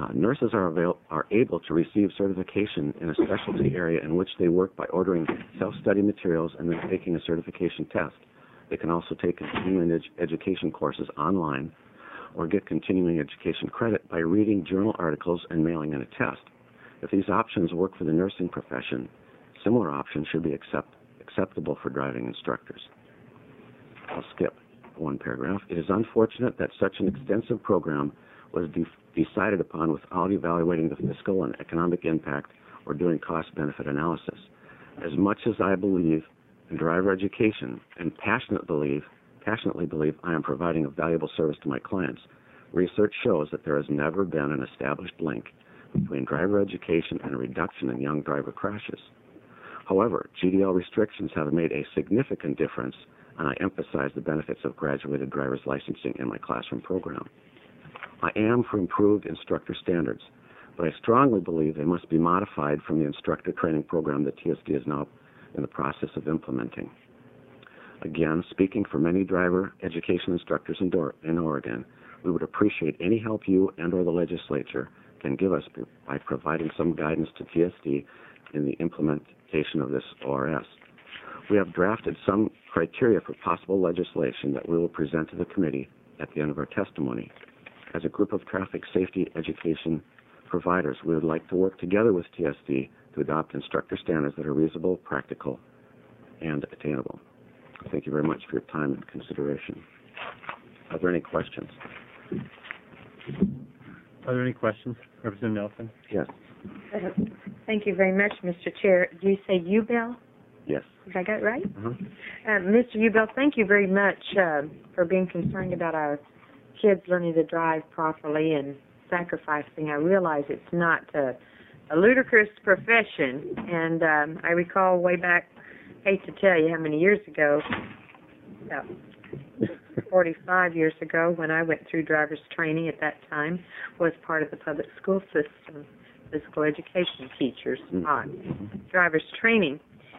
Nurses are able to receive certification in a specialty area in which they work by ordering self-study materials and then taking a certification test. They can also take continuing education courses online or get continuing education credit by reading journal articles and mailing in a test. If these options work for the nursing profession, similar options should be acceptable for driving instructors. I'll skip one paragraph. It is unfortunate that such an extensive program was decided upon without evaluating the fiscal and economic impact or doing cost-benefit analysis. As much as I believe in driver education and passionately believe I am providing a valuable service to my clients, research shows that there has never been an established link between driver education and a reduction in young driver crashes. However, GDL restrictions have made a significant difference, and I emphasize the benefits of graduated driver's licensing in my classroom program. I am for improved instructor standards, but I strongly believe they must be modified from the instructor training program that TSD is now in the process of implementing. Again, speaking for many driver education instructors in Oregon, we would appreciate any help you and or the legislature can give us by providing some guidance to TSD in the implementation of this ORS. We have drafted some criteria for possible legislation that we will present to the committee at the end of our testimony. As a group of traffic safety education providers, we would like to work together with TSD to adopt instructor standards that are reasonable, practical, and attainable. Thank you very much for your time and consideration. Are there any questions? Are there any questions? Representative Nelson? Yes. Thank you very much, Mr. Chair. Do you say Ubell? Yes. Did I get it right? Uh-huh. Mr. Ubell, thank you very much for being concerned about our kids learning to drive properly and sacrificing. I realize it's not a ludicrous profession, and I recall way back, hate to tell you how many years ago, about 45 years ago, when I went through driver's training at that time, was part of the public school system, physical education teachers on driver's training.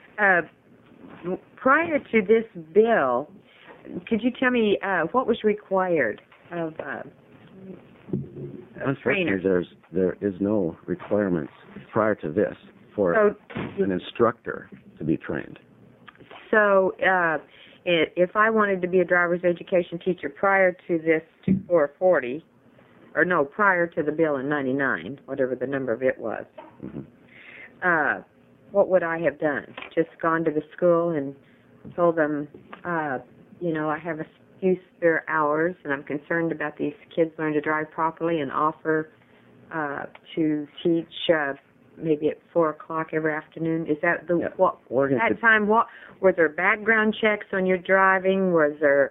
Prior to this bill, could you tell me what was required of Unfortunately, there is no requirements prior to this for an instructor to be trained. So if I wanted to be a driver's education teacher prior to this 440, or no, prior to the bill in 99, whatever the number of it was, what would I have done? Just gone to the school and told them, I have a few spare hours and I'm concerned about these kids learning to drive properly, and offer to teach maybe at 4 o'clock every afternoon? Is that the that time? What were there background checks on your driving? Were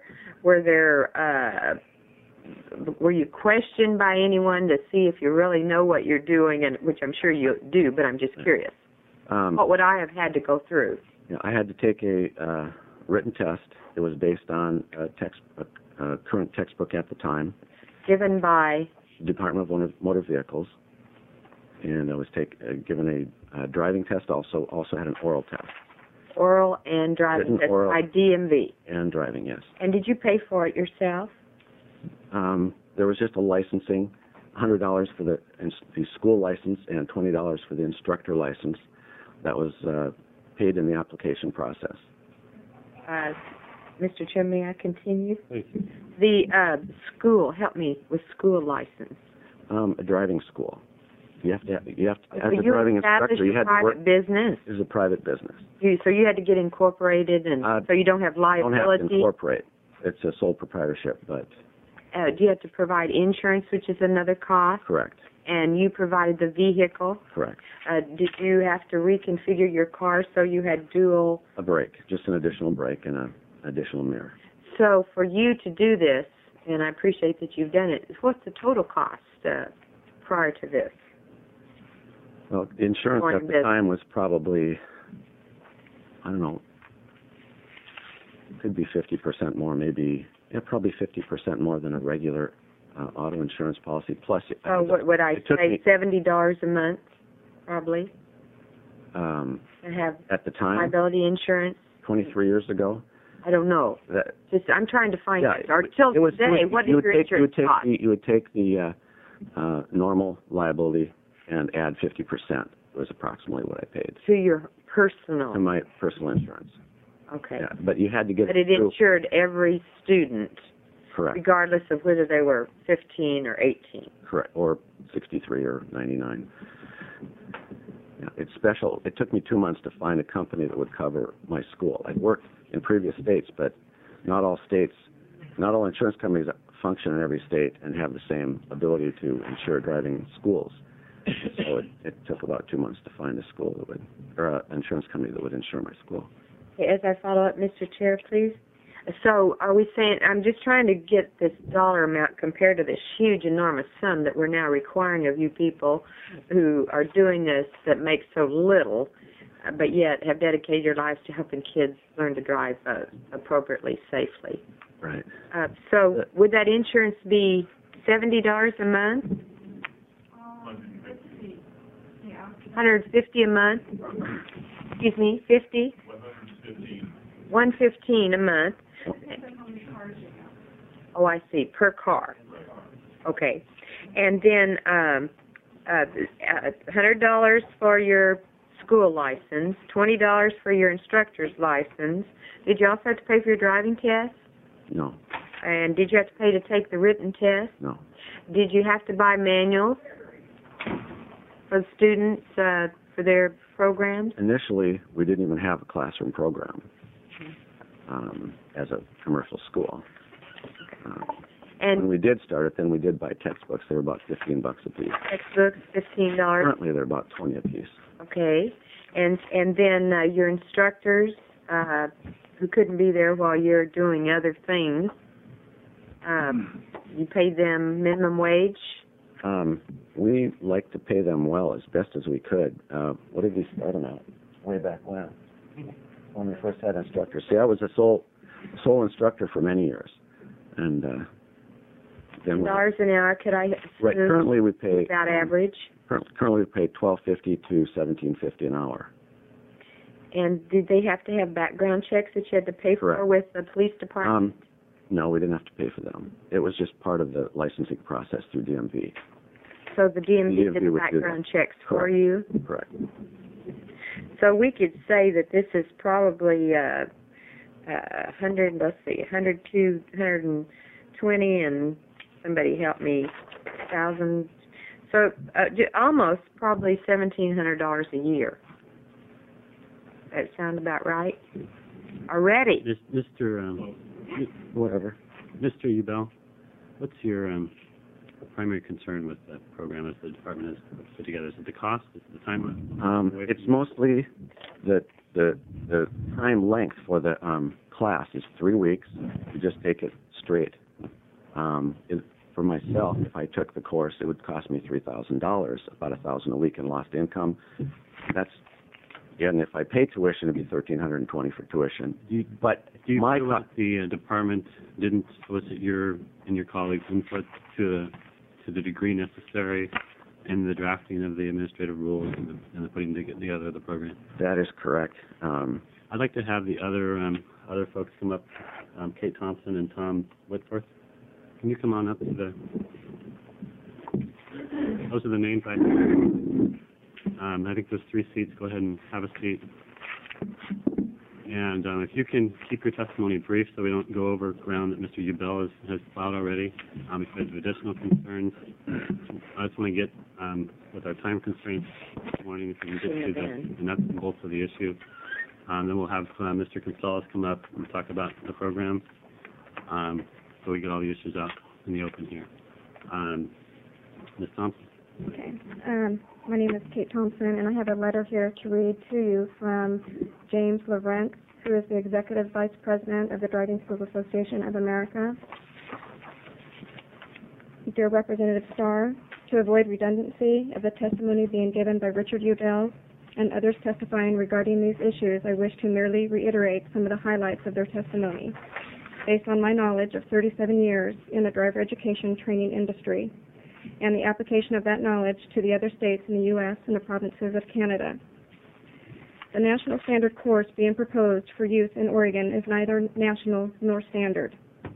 you questioned by anyone to see if you really know what you're doing? And which I'm sure you do, but I'm just curious. What would I have had to go through? I had to take a written test. It was based on a current textbook at the time, given by Department of Motor Vehicles. And I was given a driving test. Also had an oral test. Oral and driving test by DMV. And driving, yes. And did you pay for it yourself? There was just a licensing, $100 for the school license and $20 for the instructor license. That was paid in the application process. Mr. Chair, may I continue? Please. The school, help me with school license. A driving school. You have to as a driving instructor, you had to work. Business. It was a private business. So you had to get incorporated, and so you don't have liability. Don't have to incorporate. It's a sole proprietorship, but. Do you have to provide insurance, which is another cost? Correct. And you provided the vehicle? Correct. Did you have to reconfigure your car so you had dual? A brake, just an additional brake and an additional mirror. So for you to do this, and I appreciate that you've done it, what's the total cost prior to this? Well, the insurance at the time was probably, I don't know, could be 50% more, maybe, probably 50% more than a regular auto insurance policy. Plus, what would I say, $70 a month, probably? To have at the time, liability insurance. 23 years ago. I don't know. I'm trying to find out. Or till today, what is your insurance cost? You would take the normal liability and add 50% was approximately what I paid To your personal. to my personal insurance. Okay. Yeah, but you had to get But it through. insured every student, Correct. regardless of whether they were 15 or 18. Correct, or 63 or 99. Yeah, it's special. It took me 2 months to find a company that would cover my school. I'd worked in previous states, but not all insurance companies function in every state and have the same ability to insure driving schools. So it took about 2 months to find a school that would, or an insurance company that would insure my school. Okay, as I follow up, Mr. Chair, please. So are we saying, I'm just trying to get this dollar amount compared to this huge, enormous sum that we're now requiring of you people who are doing this that makes so little, but yet have dedicated your lives to helping kids learn to drive appropriately, safely. Right. So would that insurance be $70 a month? $150 a month? Excuse me, 50? $115 a month. Oh, I see. Per car. Okay. And then $100 for your school license, $20 for your instructor's license. Did you also have to pay for your driving test? No. And did you have to pay to take the written test? No. Did you have to buy manuals for the students for their programs? Initially, we didn't even have a classroom program as a commercial school. When And we did start it, then we did buy textbooks. They were about $15 a piece. textbooks, $15. Currently, they're about $20 a piece. Okay. And then your instructors who couldn't be there while you're doing other things, you paid them minimum wage? We like to pay them well as best as we could. What did we start them at? Way back when we first had instructors. See, I was a sole instructor for many years, and then $10 an hour, could I right. Currently, we pay about average? Currently, we pay $12.50 to $17.50 an hour. And did they have to have background checks that you had to pay for Correct. with the police department? No, we didn't have to pay for them. It was just part of the licensing process through DMV. So the DMV did the would do background that. checks for Correct. you? Correct. So we could say that this is probably 100, let's see, 102, 120, and somebody help me, 1,000. So almost probably $1,700 a year. That sound about right? Already. Mr. Whatever. Mr. Ubell, what's your primary concern with the program as the department has put together? Is it the cost? Is it the time? It's mostly the time length for the class is 3 weeks. You just take it straight. For myself, if I took the course, it would cost me $3,000, about $1,000 a week in lost income. And if I pay tuition, it'd be $1,320 for tuition. Do you feel that the department didn't solicit your and your colleagues' input to the degree necessary in the drafting of the administrative rules and the putting together of the program? That is correct. I'd like to have the other folks come up, Kate Thompson and Tom Whitforth. Can you come on up to the? Those are the names I think there's 3 seats. Go ahead and have a seat. And if you can keep your testimony brief so we don't go over ground that Mr. Ubell has plowed already because of additional concerns. I just want to get, with our time constraints this morning, if we can get to the nuts and bolts of the issue. Then we'll have Mr. Gonzalez come up and talk about the program so we get all the issues out in the open here. Ms. Thompson. Okay. My name is Kate Thompson, and I have a letter here to read to you from James Lavrent, who is the Executive Vice President of the Driving Schools Association of America. Dear Representative Starr, to avoid redundancy of the testimony being given by Richard Ubell and others testifying regarding these issues, I wish to merely reiterate some of the highlights of their testimony, based on my knowledge of 37 years in the driver education training industry, and the application of that knowledge to the other states in the U.S. and the provinces of Canada. The national standard course being proposed for youth in Oregon is neither national nor standard.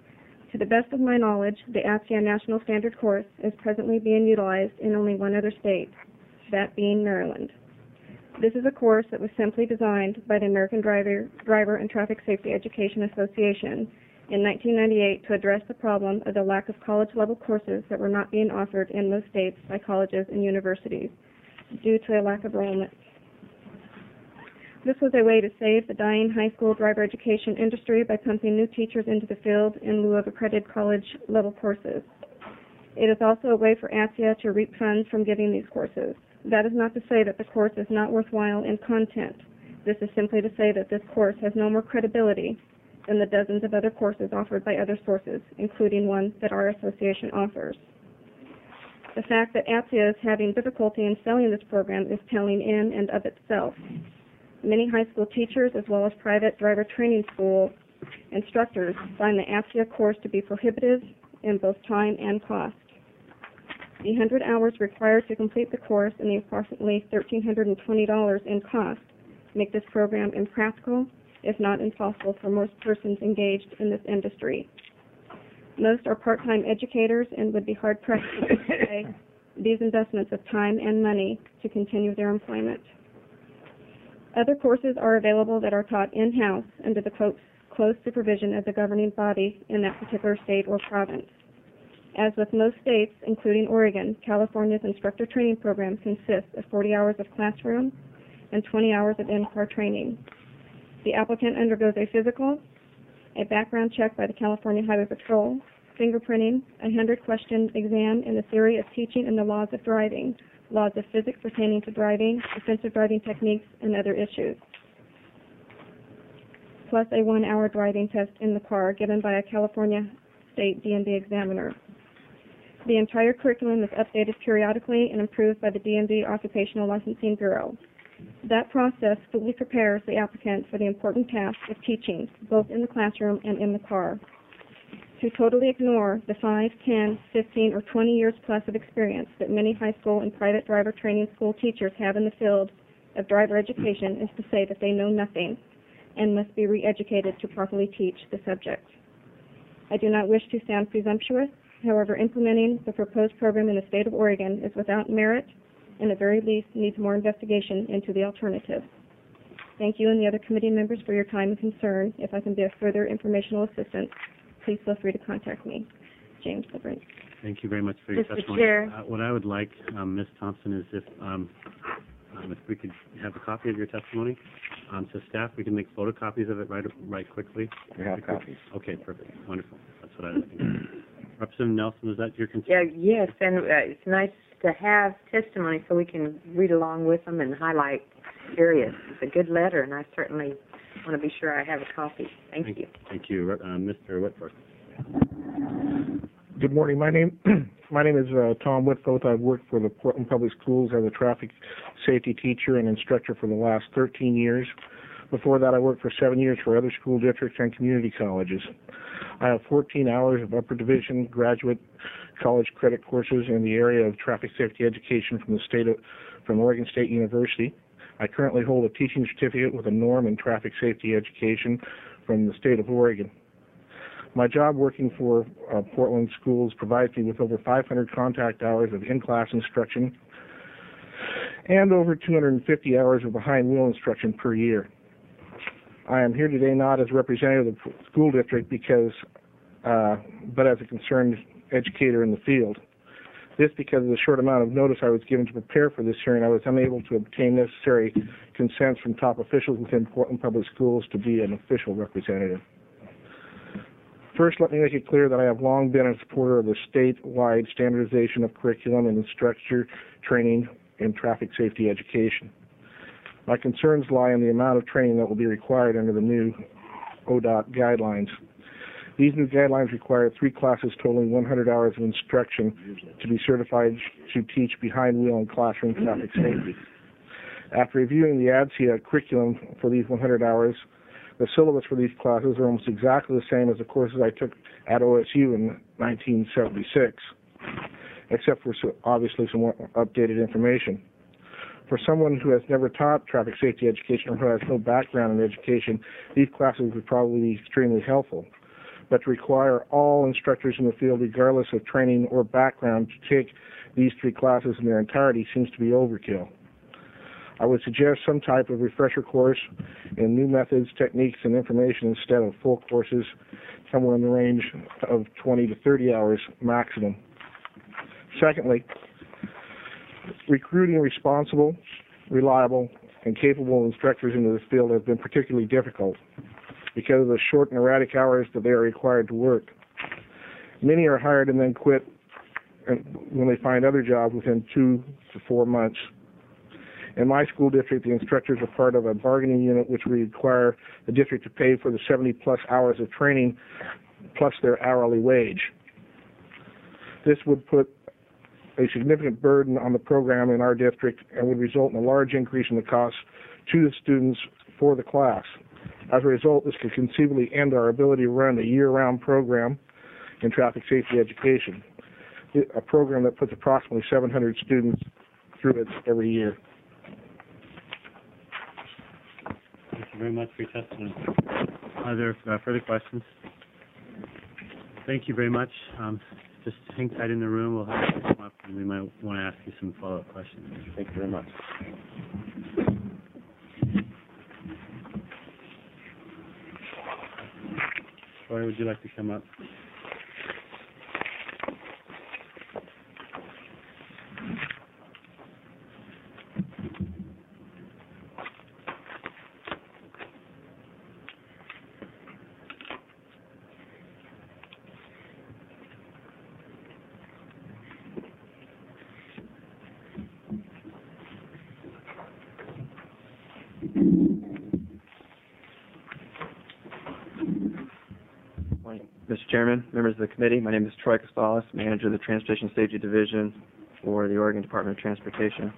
To the best of my knowledge, the ATSIA National Standard course is presently being utilized in only one other state, that being Maryland. This is a course that was simply designed by the American Driver and Traffic Safety Education Association in 1998 to address the problem of the lack of college-level courses that were not being offered in most states by colleges and universities due to a lack of enrollment. This was a way to save the dying high school driver education industry by pumping new teachers into the field in lieu of accredited college-level courses. It is also a way for ATSIA to reap funds from giving these courses. That is not to say that the course is not worthwhile in content. This is simply to say that this course has no more credibility than the dozens of other courses offered by other sources, including one that our association offers. The fact that ATSIA is having difficulty in selling this program is telling in and of itself. Many high school teachers, as well as private driver training school instructors, find the ATSIA course to be prohibitive in both time and cost. The 100 hours required to complete the course and the approximately $1,320 in cost make this program impractical, if not impossible, for most persons engaged in this industry. Most are part-time educators and would be hard-pressed to pay these investments of time and money to continue their employment. Other courses are available that are taught in-house under the close supervision of the governing body in that particular state or province. As with most states, including Oregon, California's instructor training program consists of 40 hours of classroom and 20 hours of in-car training. The applicant undergoes a physical, a background check by the California Highway Patrol, fingerprinting, a 100-question exam in the theory of teaching and the laws of driving, laws of physics pertaining to driving, defensive driving techniques, and other issues, plus a 1-hour driving test in the car given by a California State DMV examiner. The entire curriculum is updated periodically and improved by the DMV Occupational Licensing Bureau. That process fully prepares the applicant for the important task of teaching, both in the classroom and in the car. To totally ignore the 5, 10, 15, or 20 years plus of experience that many high school and private driver training school teachers have in the field of driver education is to say that they know nothing and must be re-educated to properly teach the subject. I do not wish to sound presumptuous. However, implementing the proposed program in the state of Oregon is without merit and at the very least needs more investigation into the alternative. Thank you and the other committee members for your time and concern. If I can be of further informational assistance, please feel free to contact me. James LeBrun. Thank you very much for your Mr. testimony. Chair. What I would like, Ms. Thompson, is if we could have a copy of your testimony. So staff, we can make photocopies of it right quickly. We have copies. Okay, perfect. Wonderful. That's what I was thinking. Representative Nelson, is that your concern? Yeah, yes, and it's nice to have testimony so we can read along with them and highlight areas. It's a good letter, and I certainly want to be sure I have a copy. Thank you. Thank you. Mr. Whitforth. Good morning. My name is Tom Whitforth. I've worked for the Portland Public Schools as a traffic safety teacher and instructor for the last 13 years. Before that, I worked for 7 years for other school districts and community colleges. I have 14 hours of upper division graduate college credit courses in the area of traffic safety education from Oregon State University. I currently hold a teaching certificate with a norm in traffic safety education from the state of Oregon. My job working for Portland schools provides me with over 500 contact hours of in-class instruction and over 250 hours of behind-wheel instruction per year. I am here today not as representative of the school district but as a concerned educator in the field. This because of the short amount of notice I was given to prepare for this hearing, I was unable to obtain necessary consents from top officials within Portland Public Schools to be an official representative. First, let me make it clear that I have long been a supporter of the statewide standardization of curriculum and instructor training in traffic safety education. My concerns lie in the amount of training that will be required under the new ODOT guidelines. These new guidelines require 3 classes totaling 100 hours of instruction to be certified to teach behind-wheel and classroom traffic safety. After reviewing the ATSIA curriculum for these 100 hours, the syllabus for these classes are almost exactly the same as the courses I took at OSU in 1976, except for obviously some more updated information. For someone who has never taught traffic safety education or who has no background in education, these classes would probably be extremely helpful. but to require all instructors in the field, regardless of training or background, to take these 3 classes in their entirety seems to be overkill. I would suggest some type of refresher course in new methods, techniques, and information instead of full courses, somewhere in the range of 20 to 30 hours maximum. Secondly, recruiting responsible, reliable, and capable instructors into this field has been particularly difficult because of the short and erratic hours that they are required to work. Many are hired and then quit when they find other jobs within 2 to 4 months. In my school district, the instructors are part of a bargaining unit which would require the district to pay for the 70-plus hours of training plus their hourly wage. This would put a significant burden on the program in our district and would result in a large increase in the costs to the students for the class. As a result, this could conceivably end our ability to run a year-round program in traffic safety education, a program that puts approximately 700 students through it every year. Thank you very much for your testimony. Are there further questions? Thank you very much. Just hang tight in the room. We'll have you come up, and we might want to ask you some follow-up questions. Thank you very much. Troy, would you like to come up? Mr. Chairman, members of the committee, my name is Troy Costales, manager of the Transportation Safety Division for the Oregon Department of Transportation.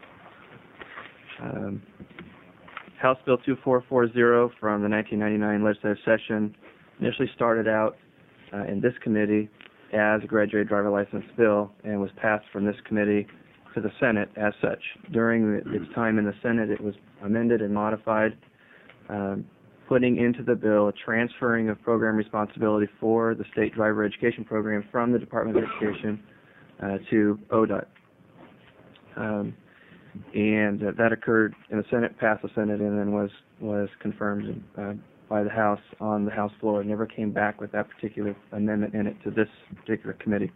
House Bill 2440 from the 1999 legislative session initially started out in this committee as a graduated driver license bill and was passed from this committee to the Senate as such. During its time in the Senate, it was amended and modified, putting into the bill a transferring of program responsibility for the state driver education program from the Department of Education to ODOT. And that occurred in the Senate, passed the Senate, and then was confirmed by the House on the House floor. It never came back with that particular amendment in it to this particular committee.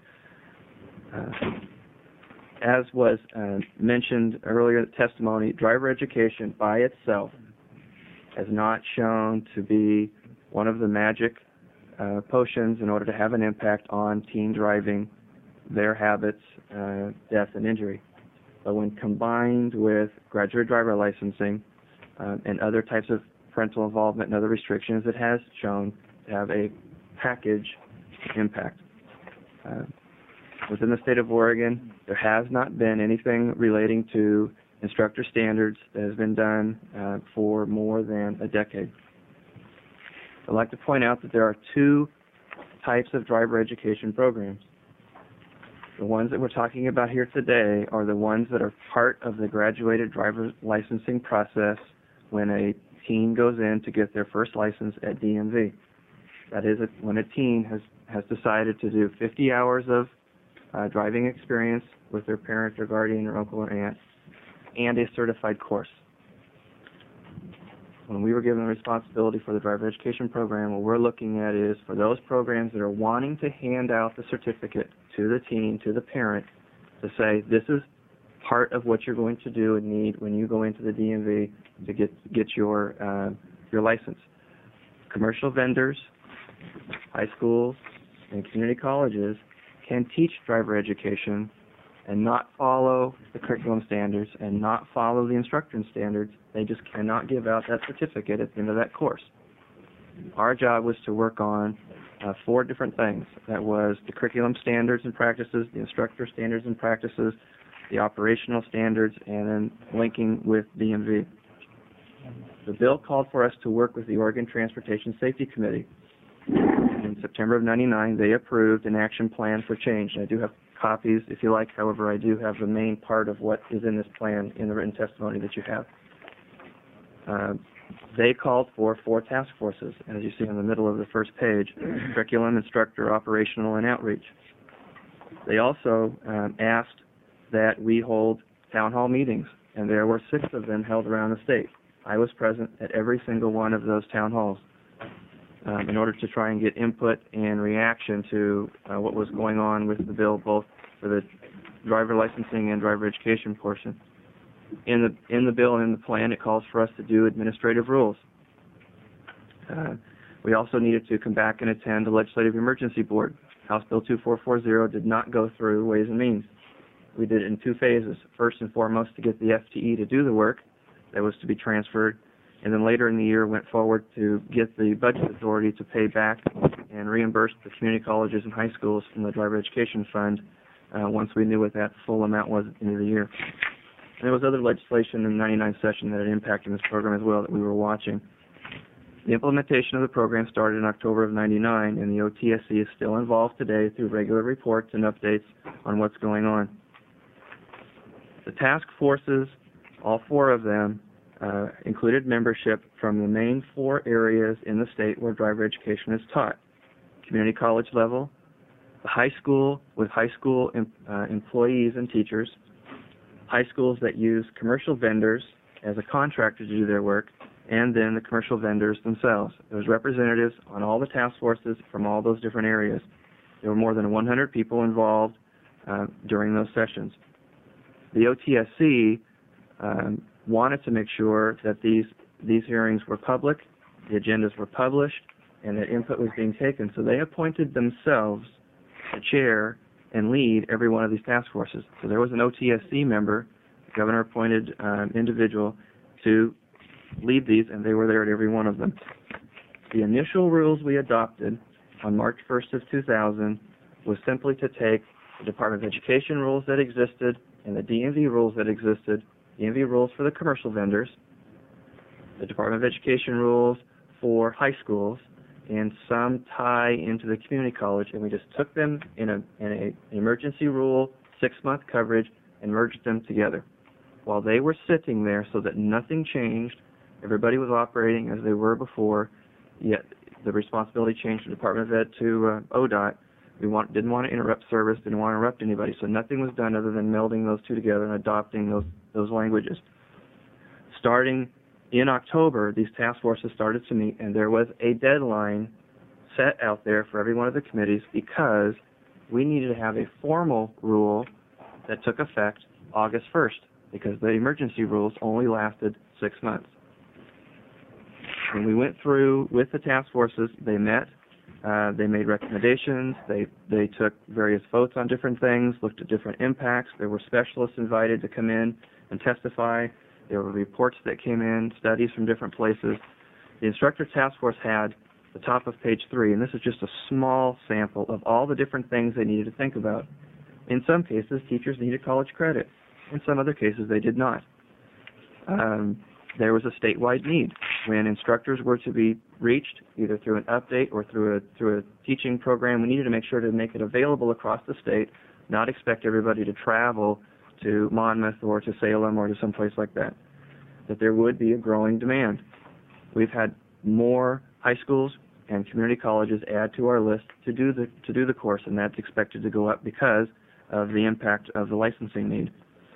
As was mentioned earlier in the testimony, driver education by itself has not shown to be one of the magic potions in order to have an impact on teen driving, their habits, death, and injury. But when combined with graduate driver licensing and other types of parental involvement and other restrictions, it has shown to have a package impact. Within the state of Oregon, there has not been anything relating to instructor standards that has been done for more than a decade. I'd like to point out that there are 2 types of driver education programs. The ones that we're talking about here today are the ones that are part of the graduated driver licensing process when a teen goes in to get their first license at DMV. That is, when a teen has decided to do 50 hours of driving experience with their parent or guardian or uncle or aunt and a certified course. When we were given the responsibility for the driver education program, what we're looking at is for those programs that are wanting to hand out the certificate to the teen, to the parent, to say this is part of what you're going to do and need when you go into the DMV to get your license. Commercial vendors, high schools, and community colleges can teach driver education and not follow the curriculum standards and not follow the instructor standards. They just cannot give out that certificate at the end of that course. Our job was to work on 4 different things. That was the curriculum standards and practices, the instructor standards and practices, the operational standards, and then linking with DMV. The bill called for us to work with the Oregon Transportation Safety Committee. In September of '99, they approved an action plan for change. And I do have copies, if you like. However, I do have the main part of what is in this plan in the written testimony that you have. They called for 4 task forces, as you see in the middle of the first page: curriculum, instructor, operational, and outreach. They also asked that we hold town hall meetings, and there were 6 of them held around the state. I was present at every single one of those town halls in order to try and get input and reaction to what was going on with the bill, both for the driver licensing and driver education portion. In the bill and in the plan, it calls for us to do administrative rules. We also needed to come back and attend the Legislative Emergency Board. House Bill 2440 did not go through Ways and Means. We did it in 2 phases. First and foremost, to get the FTE to do the work that was to be transferred, and then later in the year went forward to get the budget authority to pay back and reimburse the community colleges and high schools from the Driver Education Fund once we knew what that full amount was at the end of the year. And there was other legislation in the 99 session that had impacted this program as well that we were watching. The implementation of the program started in October of 99, and the OTSC is still involved today through regular reports and updates on what's going on. The task forces, all 4 of them, included membership from the main 4 areas in the state where driver education is taught: community college level, the high school with high school employees and teachers, high schools that use commercial vendors as a contractor to do their work, and then the commercial vendors themselves. There was representatives on all the task forces from all those different areas. There were more than 100 people involved during those sessions. The OTSC wanted to make sure that these hearings were public, the agendas were published, and that input was being taken. So they appointed themselves to chair and lead every one of these task forces. So there was an OTSC member, governor-appointed individual, to lead these, and they were there at every one of them. The initial rules we adopted on March 1st of 2000 was simply to take the Department of Education rules that existed and the DMV rules that existed, DMV rules for the commercial vendors, the Department of Education rules for high schools, and some tie into the community college, and we just took them in an emergency rule, 6-month coverage, and merged them together. While they were sitting there so that nothing changed, everybody was operating as they were before, yet the responsibility changed from the Department of Ed to ODOT. We didn't want to interrupt service, didn't want to interrupt anybody, so nothing was done other than melding those 2 together and adopting those languages. Starting in October, these task forces started to meet, and there was a deadline set out there for every one of the committees because we needed to have a formal rule that took effect August 1st, because the emergency rules only lasted 6 months. When we went through with the task forces, they met, they made recommendations, they took various votes on different things, looked at different impacts. There were specialists invited to come in and testify. There were reports that came in, studies from different places. The instructor task force had the top of page 3, and this is just a small sample of all the different things they needed to think about. In some cases, teachers needed college credit. In some other cases, they did not. There was a statewide need. When instructors were to be reached, either through an update or through a teaching program, we needed to make sure to make it available across the state, not expect everybody to travel to Monmouth or to Salem or to someplace like that, that there would be a growing demand. We've had more high schools and community colleges add to our list to do the course, and that's expected to go up because of the impact of the licensing need.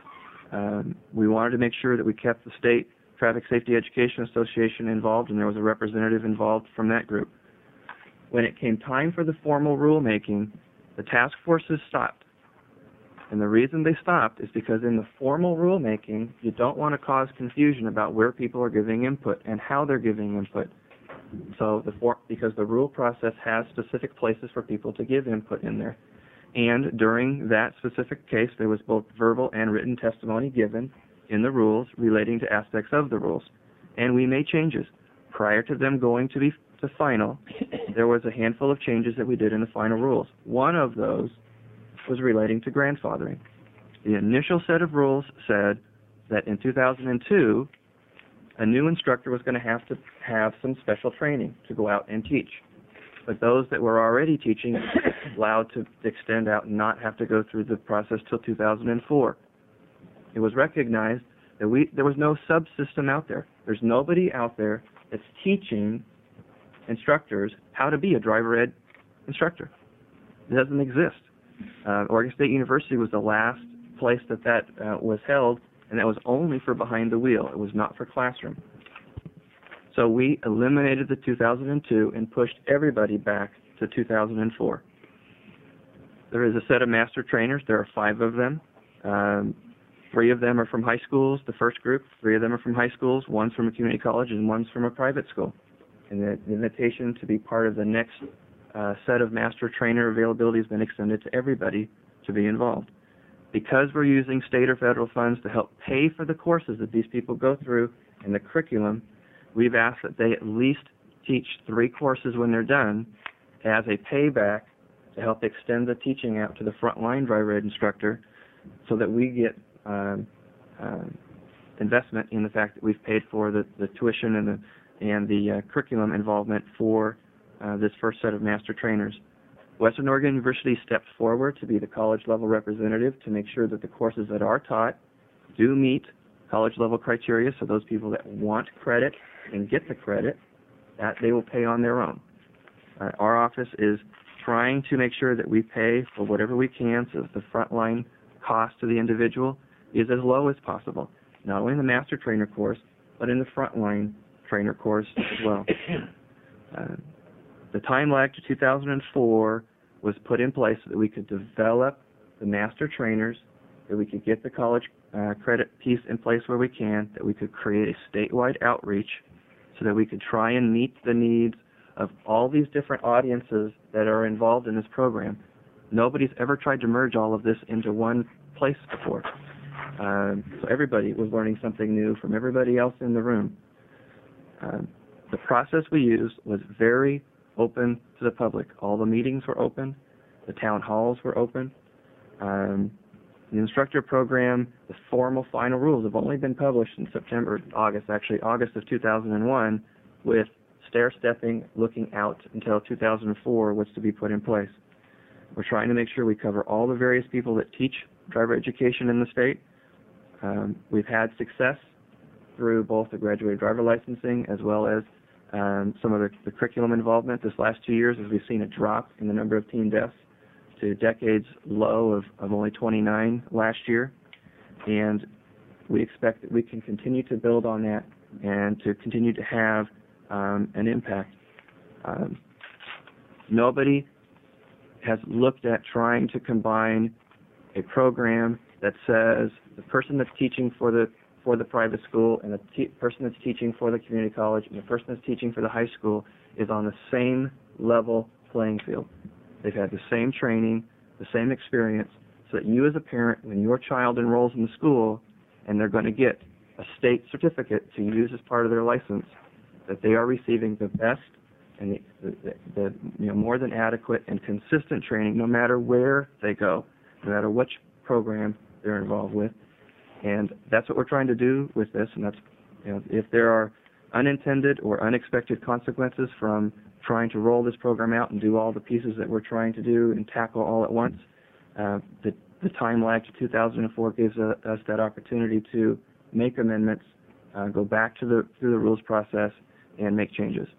We wanted to make sure that we kept the State Traffic Safety Education Association involved, and there was a representative involved from that group. When it came time for the formal rulemaking, the task forces stopped. And the reason they stopped is because in the formal rulemaking, you don't want to cause confusion about where people are giving input and how they're giving input. So because the rule process has specific places for people to give input in there. And during that specific case, there was both verbal and written testimony given in the rules relating to aspects of the rules. And we made changes. Prior to them going to final, there was a handful of changes that we did in the final rules. One of those was relating to grandfathering. The initial set of rules said that in 2002, a new instructor was going to have some special training to go out and teach. But those that were already teaching allowed to extend out and not have to go through the process till 2004. It was recognized There was no subsystem out there. There's nobody out there that's teaching instructors how to be a driver ed instructor. It doesn't exist. Oregon State University was the last place that was held, and that was only for behind the wheel. It was not for classroom. So we eliminated the 2002 and pushed everybody back to 2004. There is a set of master trainers. There are 5 of them. 3 of them are from high schools, the first group. 3 of them are from high schools. 1's from a community college, and 1's from a private school. And the invitation to be part of the next set of master trainer availability has been extended to everybody to be involved. Because we're using state or federal funds to help pay for the courses that these people go through and the curriculum, we've asked that they at least teach 3 courses when they're done as a payback to help extend the teaching out to the frontline driver ed instructor, so that we get investment in the fact that we've paid for the tuition and the curriculum involvement for this first set of master trainers. Western Oregon University stepped forward to be the college level representative to make sure that the courses that are taught do meet college level criteria, so those people that want credit and get the credit, that they will pay on their own. Our office is trying to make sure that we pay for whatever we can so that the frontline cost to the individual is as low as possible, not only in the master trainer course, but in the frontline trainer course as well. The time lag to 2004 was put in place so that we could develop the master trainers, that we could get the college credit piece in place where we can, that we could create a statewide outreach so that we could try and meet the needs of all these different audiences that are involved in this program. Nobody's ever tried to merge all of this into one place before. So everybody was learning something new from everybody else in the room. The process we used was very open to the public. All the meetings were open. The town halls were open. The instructor program, the formal final rules have only been published in August of 2001, with stair-stepping looking out until 2004 was to be put in place. We're trying to make sure we cover all the various people that teach driver education in the state. We've had success through both the graduated driver licensing as well as some of the curriculum involvement this last 2 years, as we've seen a drop in the number of teen deaths to decades low of only 29 last year. And we expect that we can continue to build on that and to continue to have an impact. Nobody has looked at trying to combine a program that says the person that's teaching for the private school and the person that's teaching for the community college and the person that's teaching for the high school is on the same level playing field. They've had the same training, the same experience, so that you as a parent, when your child enrolls in the school and they're going to get a state certificate to use as part of their license, that they are receiving the best and the more than adequate and consistent training, no matter where they go, no matter which program they're involved with. And that's what we're trying to do with this. And that's, if there are unintended or unexpected consequences from trying to roll this program out and do all the pieces that we're trying to do and tackle all at once, the time lag to 2004 gives us that opportunity to make amendments, go back through the rules process, and make changes.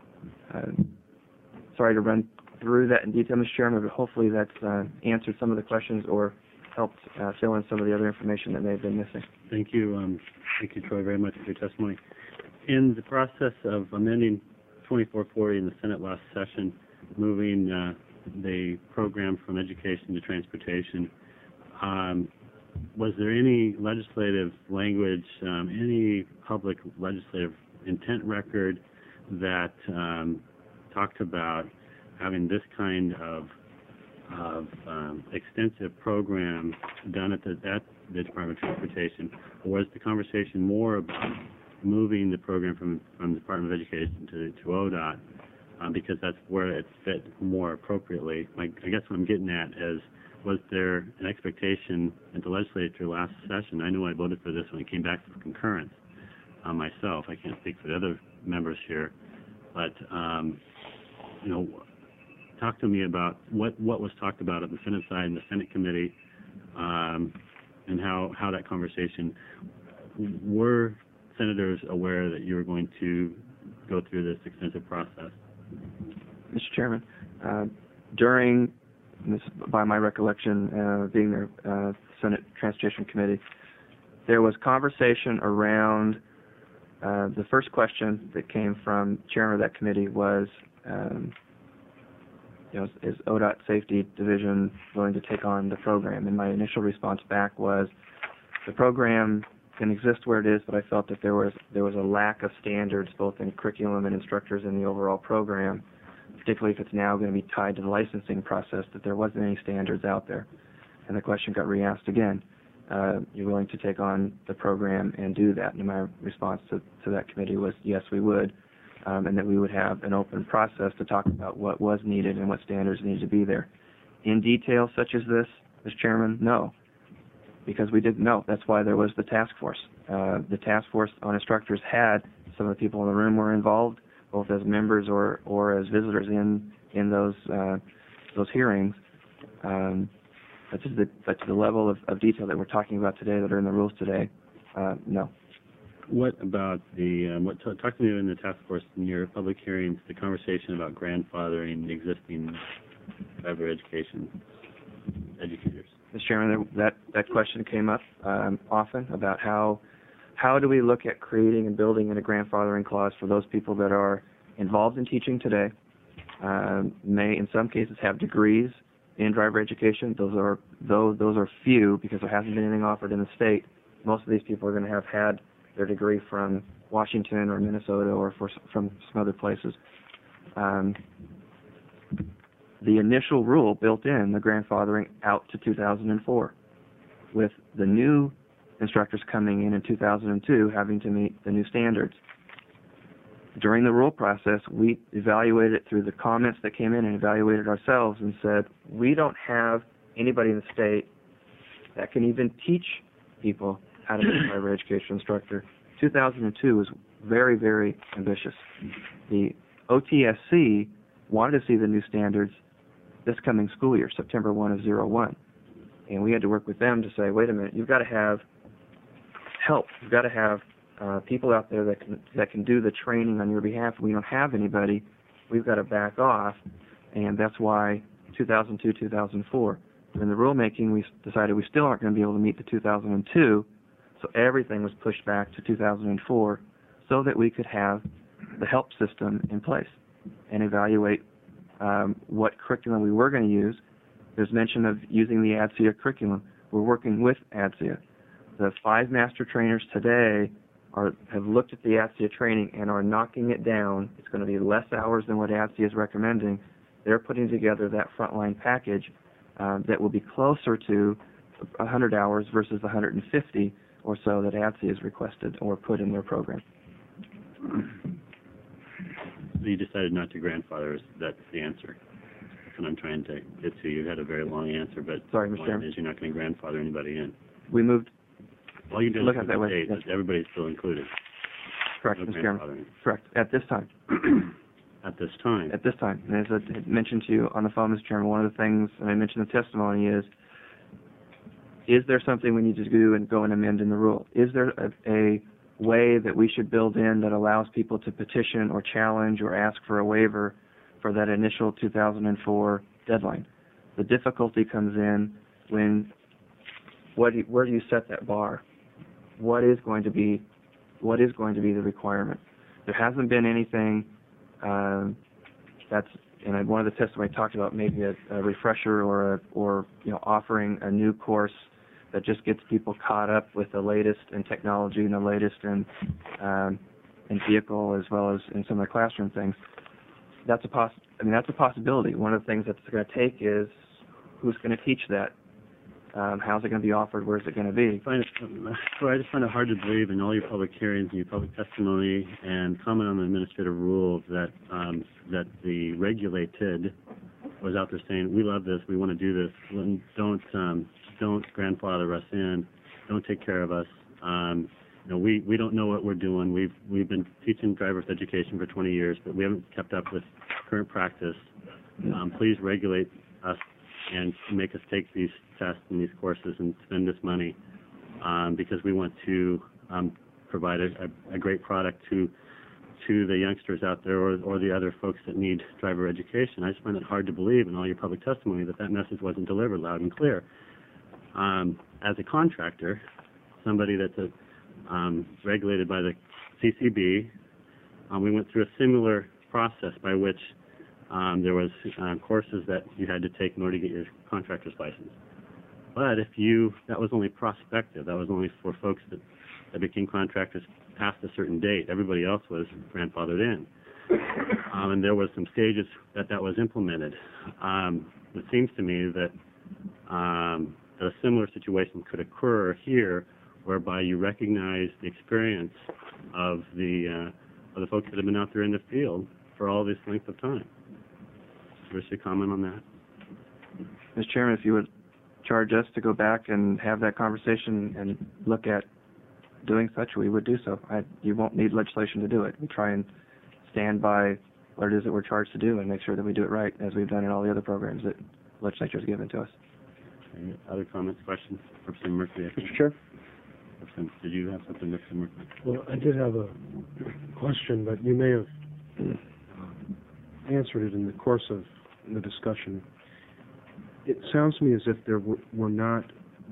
Sorry to run through that in detail, Mr. Chairman, but hopefully that's answered some of the questions or helped fill in some of the other information that may have been missing. Thank you. Thank you, Troy, very much for your testimony. In the process of amending 2440 in the Senate last session, moving the program from education to transportation, was there any legislative language, any public legislative intent record that talked about having this kind of extensive program done at the Department of Transportation, or was the conversation more about moving the program from the Department of Education to ODOT because that's where it fit more appropriately? I guess what I'm getting at is, was there an expectation at the legislature last session? I know I voted for this when it came back for concurrence myself. I can't speak for the other members here, but talk to me about what was talked about on the Senate side and the Senate committee, and how that conversation were senators aware that you were going to go through this extensive process? Mr. Chairman, during this, by my recollection, being there, Senate Transportation Committee, there was conversation around the first question that came from chairman of that committee was, is ODOT Safety Division willing to take on the program? And my initial response back was, the program can exist where it is, but I felt that there was a lack of standards both in curriculum and instructors in the overall program, particularly if it's now going to be tied to the licensing process, that there wasn't any standards out there. And the question got re-asked again. You're willing to take on the program and do that? And my response to that committee was, yes, we would, and that we would have an open process to talk about what was needed and what standards needed to be there. In detail such as this, Mr. Chairman, no, because we didn't know. That's why there was the task force. The task force on instructors had some of the people in the room were involved, both as members or as visitors in those hearings. But to the level of detail that we're talking about today, that are in the rules today, no. What about talk to me in the task force in your public hearings, the conversation about grandfathering existing driver education educators? Mr. Chairman, that question came up often about how do we look at creating and building in a grandfathering clause for those people that are involved in teaching today, may in some cases have degrees in driver education. Those are few because there hasn't been anything offered in the state. Most of these people are going to have had their degree from Washington or Minnesota or from some other places. The initial rule built in the grandfathering out to 2004, with the new instructors coming in 2002 having to meet the new standards. During the rule process, we evaluated it through the comments that came in and evaluated ourselves and said, we don't have anybody in the state that can even teach people how to be a driver education instructor. 2002 was very, very ambitious. The OTSC wanted to see the new standards this coming school year, September 1 of 01. And we had to work with them to say, wait a minute, you've got to have help. You've got to have people out there that can do the training on your behalf. We don't have anybody. We've got to back off. And that's why 2002, 2004. In the rulemaking, we decided we still aren't going to be able to meet the 2002, so everything was pushed back to 2004 so that we could have the help system in place and evaluate what curriculum we were going to use. There's mention of using the ADSEA curriculum. We're working with ADSEA. The 5 master trainers today have looked at the ADSEA training and are knocking it down. It's going to be less hours than what ADSEA is recommending. They're putting together that frontline package that will be closer to 100 hours versus the 150 or so that ADSEA has requested or put in their program. So you decided not to grandfather. That's the answer. That's what I'm trying to get to. You had a very long answer, but sorry, Mr. Chairman, is you're not going to grandfather anybody in. We moved. All you did look was at that way. Yes. Everybody's still included. Correct, no Mr. Chairman. Correct. At this time. At this time. At this time. And as I mentioned to you on the phone, Mr. Chairman, one of the things, and I mentioned in the testimony, is there something we need to do and go and amend in the rule? Is there a way that we should build in that allows people to petition or challenge or ask for a waiver for that initial 2004 deadline? The difficulty comes in when where do you set that bar? What is going to be the requirement? There hasn't been anything that's, and one of the testimony talked about maybe a refresher or offering a new course that just gets people caught up with the latest in technology and the latest in vehicle as well as in some of the classroom things. That's a possibility. One of the things that's going to take is who's going to teach that. How's it going to be offered? Where's it going to be? I just find it hard to believe in all your public hearings and your public testimony and comment on the administrative rules that the regulated was out there saying, we love this, we want to do this, don't grandfather us in, don't take care of us. We don't know what we're doing. We've been teaching driver's education for 20 years, but we haven't kept up with current practice. Please regulate us and make us take these tests and these courses and spend this money because we want to provide a great product to the youngsters out there or the other folks that need driver education. I just find it hard to believe in all your public testimony that message wasn't delivered loud and clear. As a contractor, somebody that's regulated by the CCB, we went through a similar process by which there was courses that you had to take in order to get your contractor's license. But that was only prospective. That was only for folks that became contractors past a certain date. Everybody else was grandfathered in. And there was some stages that was implemented. It seems to me that a similar situation could occur here, whereby you recognize the experience of the folks that have been out there in the field for all this length of time. Wish to comment on that? Mr. Chairman, if you would charge us to go back and have that conversation and look at doing such, we would do so. You won't need legislation to do it. We try and stand by what it is that we're charged to do and make sure that we do it right, as we've done in all the other programs that the legislature has given to us. Any other comments, questions? Representative Merkley? Mr. Chair? Did you have something, Mr. Merkley? Well, I did have a question, but you may have answered it in the course of the discussion. It sounds to me as if there was not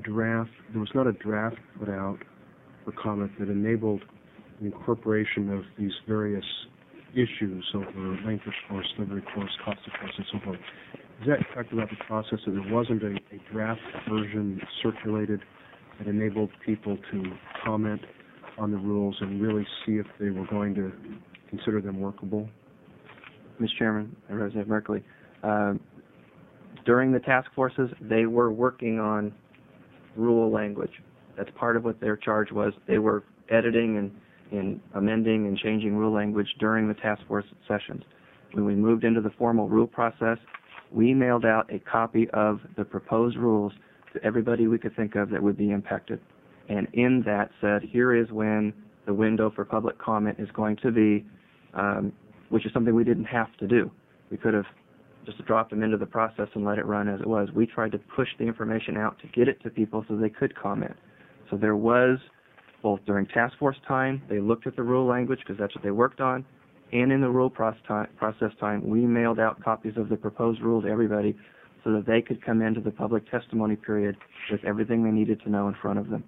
a draft put out for comment that enabled the incorporation of these various issues over length of course, delivery course, cost of course, and so forth. Is that correct about the process, that there wasn't a draft version circulated that enabled people to comment on the rules and really see if they were going to consider them workable? Mr. Chairman and Representative Merkley, during the task forces, they were working on rule language. That's part of what their charge was. They were editing and amending and changing rule language during the task force sessions. When we moved into the formal rule process, we mailed out a copy of the proposed rules to everybody we could think of that would be impacted. And in that said, here is when the window for public comment is going to be, which is something we didn't have to do. We could have just dropped them into the process and let it run as it was. We tried to push the information out to get it to people so they could comment. So there was, both during task force time, they looked at the rule language because that's what they worked on, and in the rule process time, we mailed out copies of the proposed rule to everybody so that they could come into the public testimony period with everything they needed to know in front of them.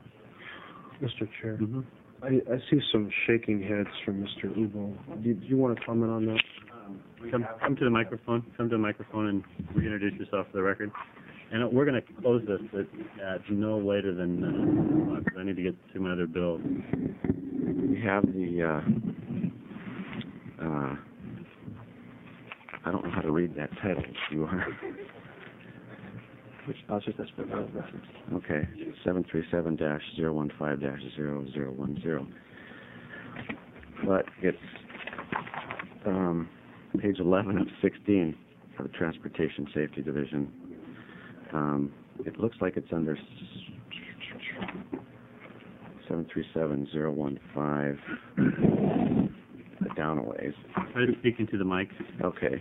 Mr. Chair, I see some shaking heads from Mr. Ubel. Do you want to comment on that? Come to the microphone. Come to the microphone and reintroduce yourself for the record. And we're going to close this at no later than I need to get to my other bill. We have the I don't know how to read that title. You are. Which I'll just ask for the reference. Okay, 737-015-0010. But it's page 11 of 16 for the Transportation Safety Division. It looks like it's under 737-015. Down a ways. Try to speak into the mic. Okay.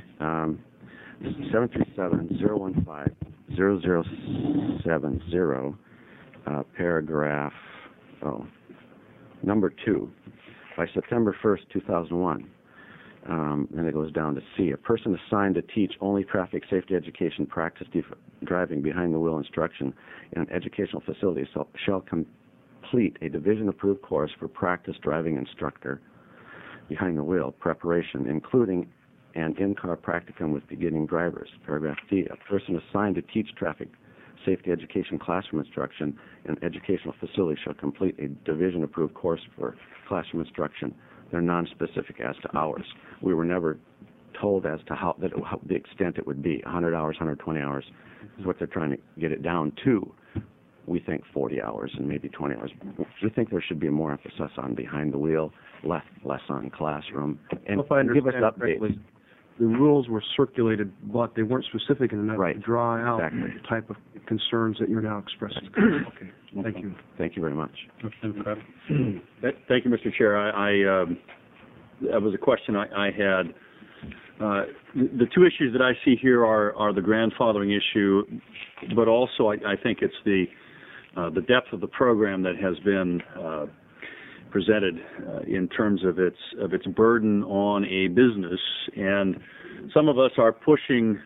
737-015-0070, paragraph, number 2, by September 1st, 2001. Then it goes down to C. A person assigned to teach only traffic safety education practice driving behind the wheel instruction in an educational facility shall complete a division-approved course for practice driving instructor behind the wheel preparation, including an in-car practicum with beginning drivers. Paragraph D, a person assigned to teach traffic safety education classroom instruction in an educational facility shall complete a division-approved course for classroom instruction. They're non-specific as to hours. We were never told as to how the extent it would be, 100 hours, 120 hours is what they're trying to get it down to. We think 40 hours and maybe 20 hours. We think there should be more emphasis on behind the wheel, less on classroom, and if I give us understand updates. correctly, the rules were circulated, but they weren't specific enough to draw out Exactly. the type of concerns that you're now expressing. Okay, thank you. Thank you very much. Thank you, Mr. Chair. That was a question I had. The two issues that I see here are the grandfathering issue, but also I think it's the depth of the program that has been presented in terms of its burden on a business, and some of us are pushing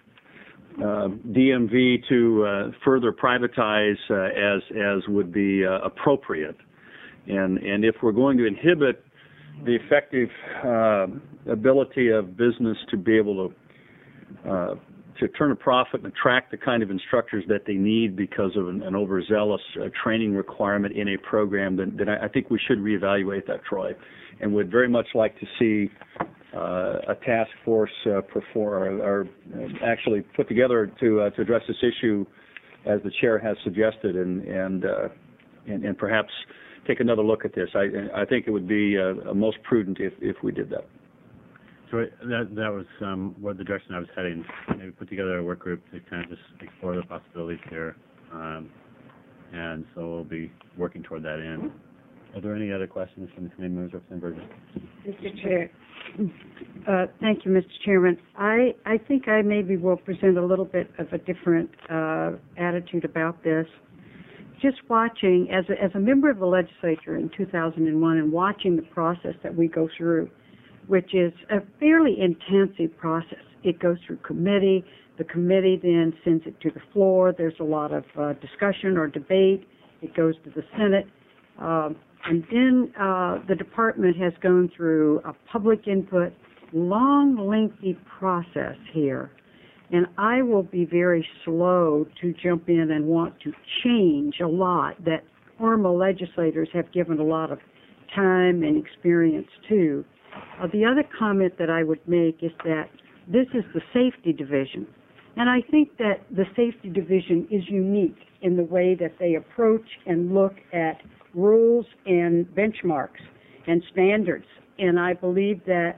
DMV to further privatize as would be appropriate, and if we're going to inhibit the effective ability of business to be able to turn a profit and attract the kind of instructors that they need because of an overzealous training requirement in a program, then I think we should reevaluate that, Troy, and would very much like to see a task force perform or actually put together to address this issue, as the chair has suggested, and perhaps take another look at this. I think it would be most prudent if we did that. So that was what the direction I was heading. Maybe put together a work group to kind of just explore the possibilities here, and so we'll be working toward that end. Are there any other questions from the committee members, Representative Burgess? Mr. Chair. Thank you, Mr. Chairman. I think I maybe will present a little bit of a different attitude about this. Just watching, as a member of the legislature in 2001 and watching the process that we go through, which is a fairly intensive process. It goes through committee. The committee then sends it to the floor. There's a lot of discussion or debate. It goes to the Senate. And then the department has gone through a public input, long, lengthy process here. And I will be very slow to jump in and want to change a lot that former legislators have given a lot of time and experience to. The other comment that I would make is that this is the safety division. And I think that the safety division is unique in the way that they approach and look at rules and benchmarks and standards. And I believe that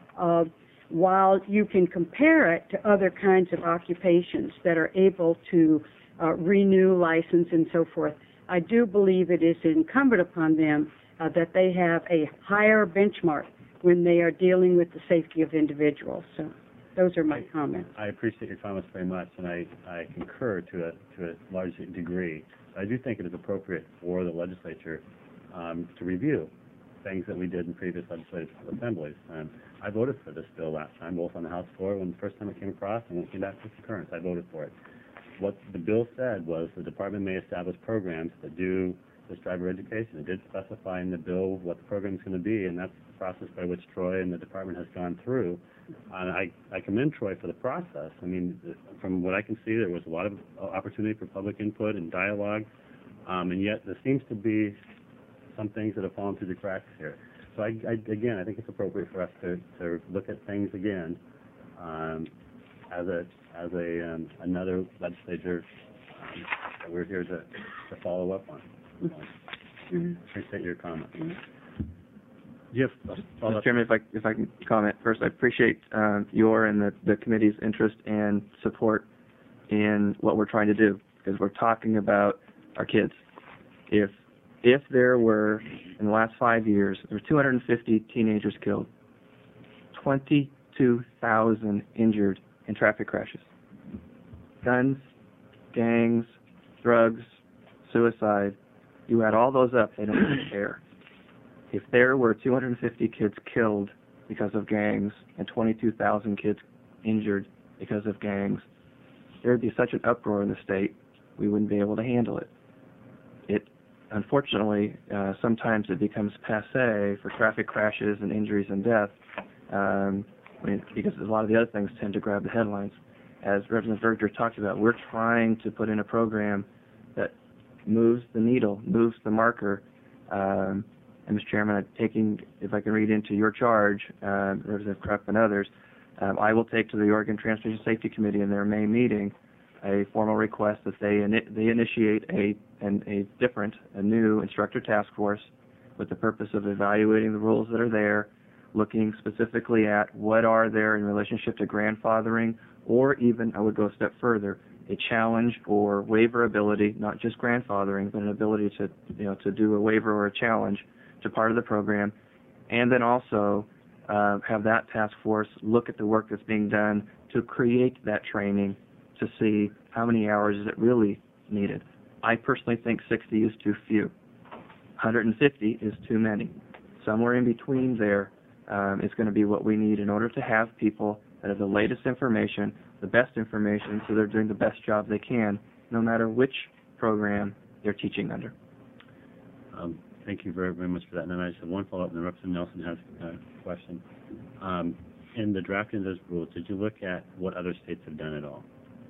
while you can compare it to other kinds of occupations that are able to renew license and so forth, I do believe it is incumbent upon them that they have a higher benchmark when they are dealing with the safety of individuals. So those are my comments. I appreciate your comments very much, and I concur to a large degree. I do think it is appropriate for the legislature to review things that we did in previous legislative assemblies. I voted for this bill last time, both on the House floor when the first time it came across and when it came back to concurrence. I voted for it. What the bill said was the department may establish programs that do this driver education. It did specify in the bill what the program is going to be, and that's the process by which Troy and the department has gone through. And I commend Troy for the process. I mean, from what I can see, there was a lot of opportunity for public input and dialogue, and yet there seems to be some things that have fallen through the cracks here. So again, I think it's appropriate for us to look at things again as another legislature that we're here to follow up on. Appreciate your comment. Jeff, Mr. Chairman, if I can comment first, I appreciate your and the committee's interest and support in what we're trying to do, because we're talking about our kids. If there were, in the last 5 years, there were 250 teenagers killed, 22,000 injured in traffic crashes. Guns, gangs, drugs, suicide, you add all those up, they don't even care. If there were 250 kids killed because of gangs and 22,000 kids injured because of gangs, there would be such an uproar in the state, we wouldn't be able to handle it. Unfortunately, sometimes it becomes passé for traffic crashes and injuries and death, because a lot of the other things tend to grab the headlines. As Representative Berger talked about, we're trying to put in a program that moves the needle, moves the marker. And Mr. Chairman, if I can read into your charge, Representative Krupp and others, I will take to the Oregon Transportation Safety Committee in their May meeting a formal request that they initiate a new instructor task force with the purpose of evaluating the rules that are there, looking specifically at what are there in relationship to grandfathering, or even, I would go a step further, a challenge or waiver ability, not just grandfathering, but an ability to do a waiver or a challenge to part of the program, and then also have that task force look at the work that's being done to create that training to see how many hours is it really needed. I personally think 60 is too few. 150 is too many. somewhere in between there is going to be what we need in order to have people that have the latest information, the best information, so they're doing the best job they can, no matter which program they're teaching under. Thank you very, very much for that. And then I just have one follow-up, and then Representative Nelson has a question. In the drafting of those rules, did you look at what other states have done at all?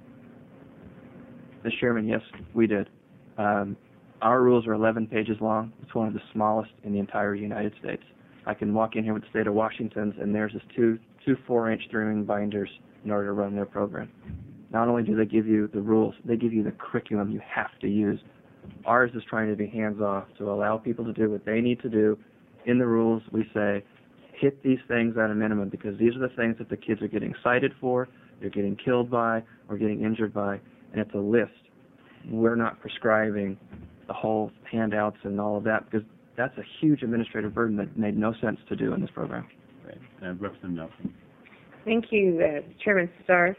Mr. Chairman, yes, we did. Our rules are 11 pages long. It's one of the smallest in the entire United States. I can walk in here with the state of Washington's, and theirs is two 4-inch 3-ring binders in order to run their program. Not only do they give you the rules, they give you the curriculum you have to use. Ours is trying to be hands-off to allow people to do what they need to do. In the rules, we say, hit these things at a minimum, because these are the things that the kids are getting cited for, they're getting killed by, or getting injured by, and it's a list. We're not prescribing the whole handouts and all of that, because that's a huge administrative burden that made no sense to do in this program. Right. Representative Nelson. Thank you, Chairman Starr.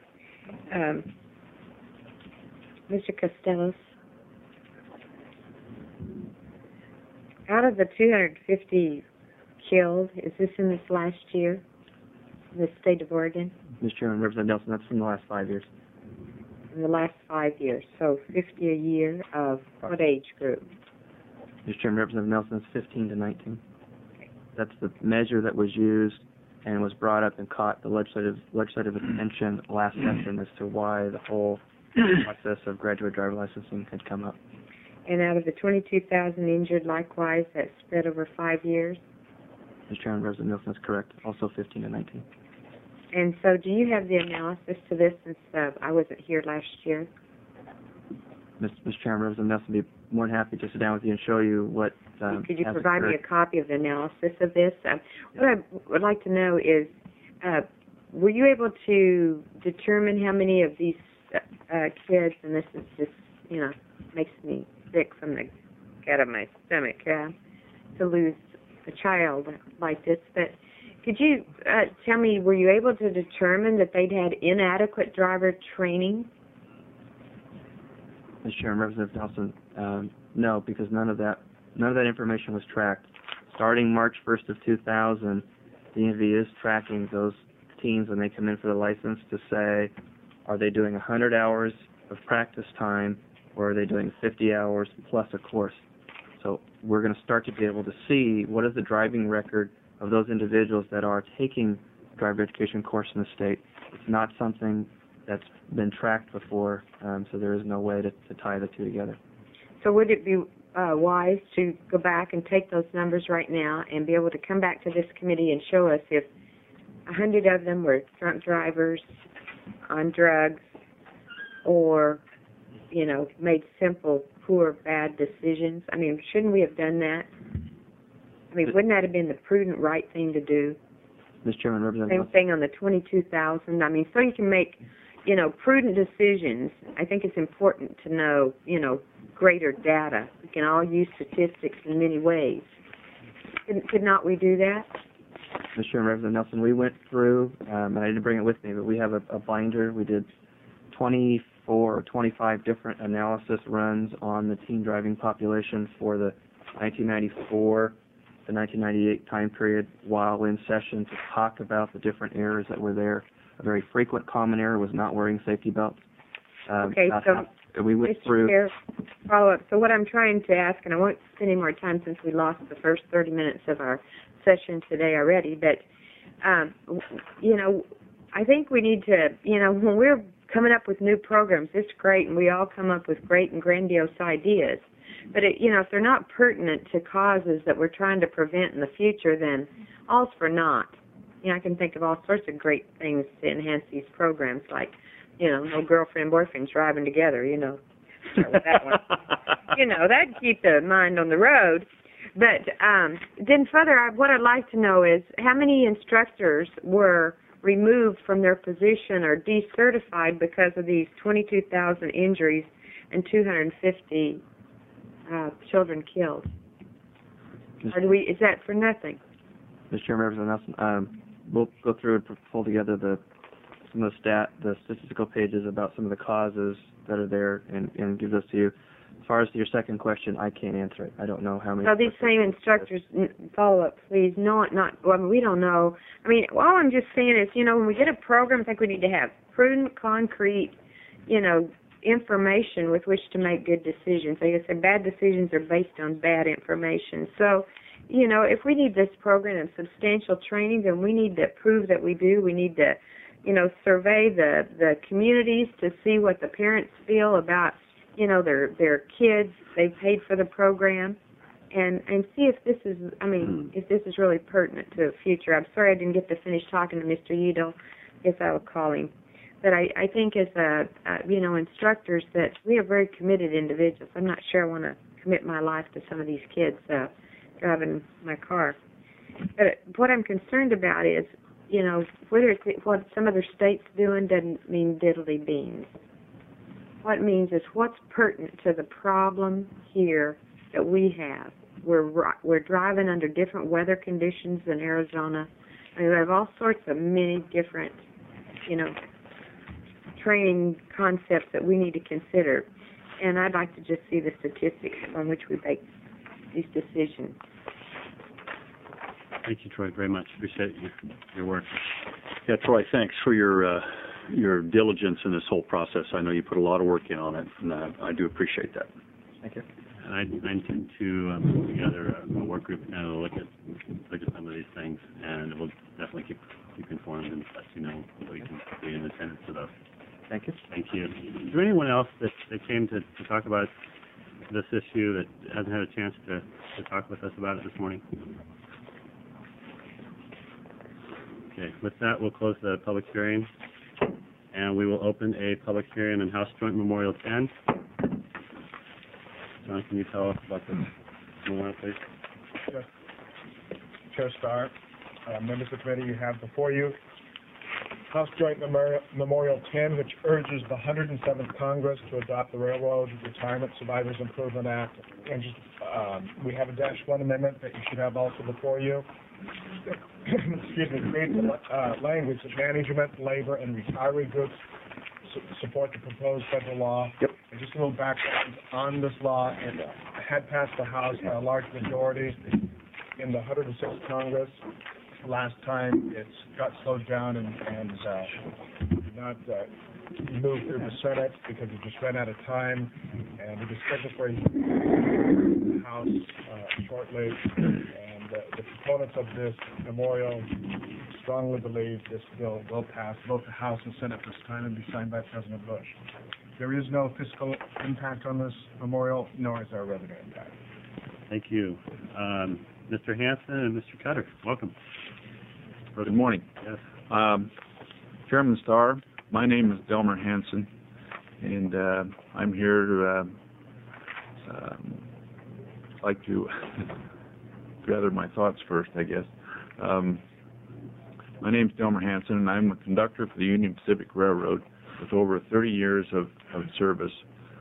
Mr. Costello, out of the 250 killed, is this in this last year, in the state of Oregon? Mr. Chairman, Representative Nelson, that's from the last 5 years. In the last 5 years, so 50 a year of what age group? Mr. Chairman, Representative Nelson, it's 15 to 19. That's the measure that was used and was brought up and caught the legislative attention last session as to why the whole process of graduate driver licensing had come up. And out of the 22,000 injured, likewise, that's spread over 5 years? Mr. Chairman, Representative Nelson, that's correct. Also 15 to 19. And so do you have the analysis to this since I wasn't here last year? Mr. Chairman, Representative Nelson would be more than happy to sit down with you and show you what could you provide me a copy of the analysis of this? What I would like to know is, were you able to determine how many of these kids, and this is just, makes me sick from the gut of my stomach, to lose a child like this, but could you tell me, were you able to determine that they'd had inadequate driver training? Mr. Chairman, Representative Nelson, no, because none of that information was tracked. Starting March 1st of 2000, the DMV is tracking those teens when they come in for the license to say, are they doing 100 hours of practice time, or are they doing 50 hours plus a course? So we're going to start to be able to see what is the driving record of those individuals that are taking driver education course in the state. It's not something that's been tracked before, so there is no way to tie the two together. So would it be wise to go back and take those numbers right now and be able to come back to this committee and show us if 100 of them were drunk drivers on drugs or, made simple, poor, bad decisions? I mean, shouldn't we have done that? I mean, wouldn't that have been the prudent, right thing to do? Mr. Chairman, Representative Same thing on the 22,000. I mean, so you can make, prudent decisions. I think it's important to know, greater data. We can all use statistics in many ways. Could not we do that? Mr. Chairman, Representative Nelson, we went through, and I didn't bring it with me, but we have a binder. We did 24 or 25 different analysis runs on the teen driving population for the 1994 to 1998 time period while in session to talk about the different errors that were there. A very frequent common error was not wearing safety belts. Okay, so we went Mr. through. Chair, follow up. So what I'm trying to ask, and I won't spend any more time since we lost the first 30 minutes of our session today already, but, I think we need to, when we're coming up with new programs, it's great, and we all come up with great and grandiose ideas. But, if they're not pertinent to causes that we're trying to prevent in the future, then all's for naught. I can think of all sorts of great things to enhance these programs, like, no girlfriend, boyfriend driving together, start with that one. That'd keep the mind on the road. But then further, what I'd like to know is how many instructors were removed from their position or decertified because of these 22,000 injuries and 250 children killed? Or is that for nothing? Mr. Chairman, Representative Nelson, we'll go through and pull together some of the statistical pages about some of the causes that are there and give those to you. As far as your second question, I can't answer it. I don't know how many. So these same instructors, follow up, please. No, well, I mean, we don't know. I mean, all I'm just saying is, when we get a program, I think we need to have prudent, concrete, information with which to make good decisions. Like I said, bad decisions are based on bad information. So, if we need this program and substantial training, then we need to prove that we do. We need to, survey the communities to see what the parents feel about, their kids. They paid for the program, and see if this is, if this is really pertinent to the future. I'm sorry I didn't get to finish talking to Mr. Udall. Guess I will call him. But I think as instructors that we are very committed individuals. I'm not sure I want to commit my life to some of these kids driving my car. But what I'm concerned about is, whether it's what some other states doing doesn't mean diddly beans. What it means is what's pertinent to the problem here that we have. We're driving under different weather conditions in Arizona. We have all sorts of many different, training concepts that we need to consider. And I'd like to just see the statistics on which we make these decisions. Thank you, Troy, very much. Appreciate your work. Yeah, Troy, thanks for your diligence in this whole process. I know you put a lot of work in on it, and I do appreciate that. Thank you. And I intend to put together a work group and look at some of these things, and we'll definitely keep informed and let you know so you can be in attendance to those. Thank you. Thank you. Is there anyone else that came to talk about this issue that hasn't had a chance to talk with us about it this morning? Okay, with that, we'll close the public hearing, and we will open a public hearing on House Joint Memorial 10. John, can you tell us about this memorial, please? Yes. Chair Starr, members of the committee, you have before you House Joint Memorial 10, which urges the 107th Congress to adopt the Railroad Retirement Survivors Improvement Act. And we have a -1 amendment that you should have also before you. Excuse me, creates language that management, labor, and retiree groups support the proposed federal law. Yep. And just a little background on this law, it had passed the House by a large majority in the 106th Congress. Last time it got slowed down and did not move through the Senate because it just ran out of time, and it is scheduled for the House shortly. And the proponents of this memorial strongly believe this bill will pass both the House and Senate this time and be signed by President Bush. There is no fiscal impact on this memorial, nor is there a revenue impact. Thank you. Mr. Hanson and Mr. Cutter, welcome. Good morning. Yes. Chairman Starr, my name is Delmer Hanson, and I'm here to like to gather my thoughts first, I guess. My name is Delmer Hanson, and I'm a conductor for the Union Pacific Railroad with over 30 years of service.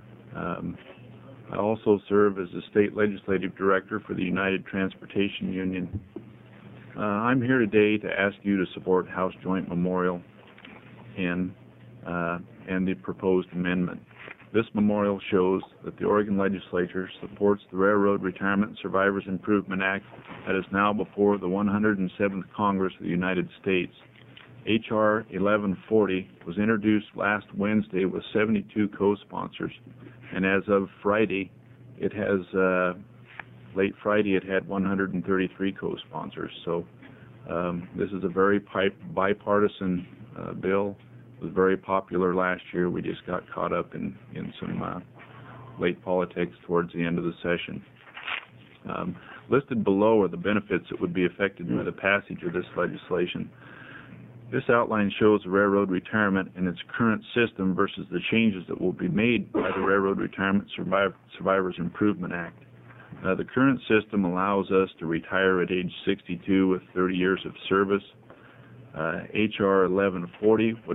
I also serve as the state legislative director for the United Transportation Union. I'm here today to ask you to support House Joint Memorial and the proposed amendment. This memorial shows that the Oregon legislature supports the Railroad Retirement Survivors Improvement Act that is now before the 107th Congress of the United States. H.R. 1140 was introduced last Wednesday with 72 co-sponsors, and as of Friday, it has late Friday it had 133 co-sponsors. So this is a very bipartisan bill. It was very popular last year. We just got caught up in some late politics towards the end of the session. Listed below are the benefits that would be affected by the passage of this legislation. This outline shows the railroad retirement in its current system versus the changes that will be made by the Railroad Retirement Survivors Improvement Act. The current system allows us to retire at age 62 with 30 years of service. H.R. 1140 would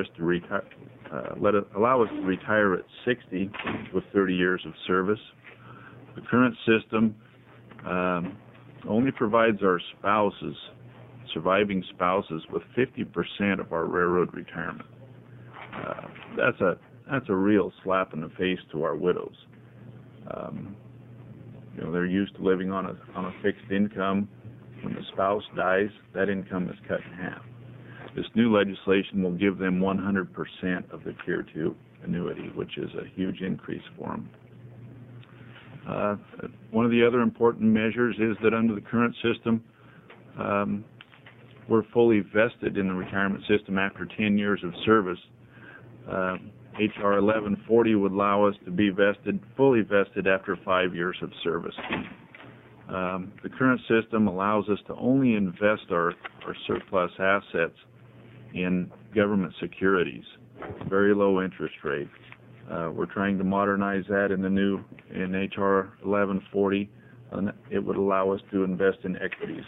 allow us to retire at 60 with 30 years of service. The current system only provides our surviving spouses with 50% of our railroad retirement. That's a real slap in the face to our widows. They're used to living on a fixed income. When the spouse dies, that income is cut in half. This new legislation will give them 100% of the Tier 2 annuity, which is a huge increase for them. One of the other important measures is that under the current system, we're fully vested in the retirement system after 10 years of service. H.R. 1140 would allow us to be fully vested after 5 years of service. The current system allows us to only invest our surplus assets in government securities, very low interest rate. We're trying to modernize that in H.R. 1140, and it would allow us to invest in equities.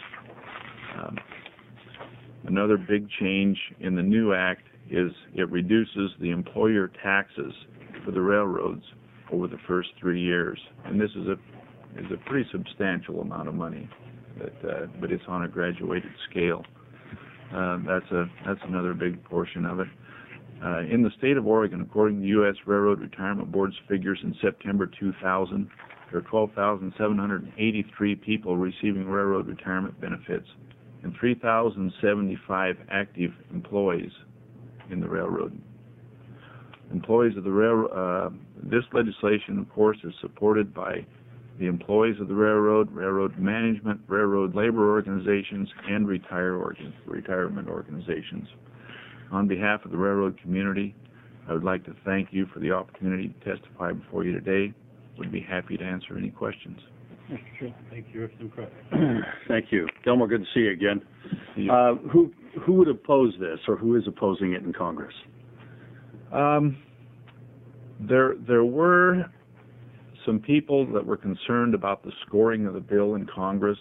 Another big change in the new act is it reduces the employer taxes for the railroads over the first 3 years, and this is a pretty substantial amount of money, but it's on a graduated scale. That's another big portion of it. In the state of Oregon, according to the U.S. Railroad Retirement Board's figures in September 2000, there are 12,783 people receiving railroad retirement benefits and 3,075 active employees in the railroad. Employees of the railroad, this legislation, of course, is supported by the employees of the railroad, railroad management, railroad labor organizations, and retirement organizations. On behalf of the railroad community, I would like to thank you for the opportunity to testify before you today. Would be happy to answer any questions. Mr. Chair, thank you. Thank you. Delmore, good to see you again. Who would oppose this, or who is opposing it in Congress? There were some people that were concerned about the scoring of the bill in Congress.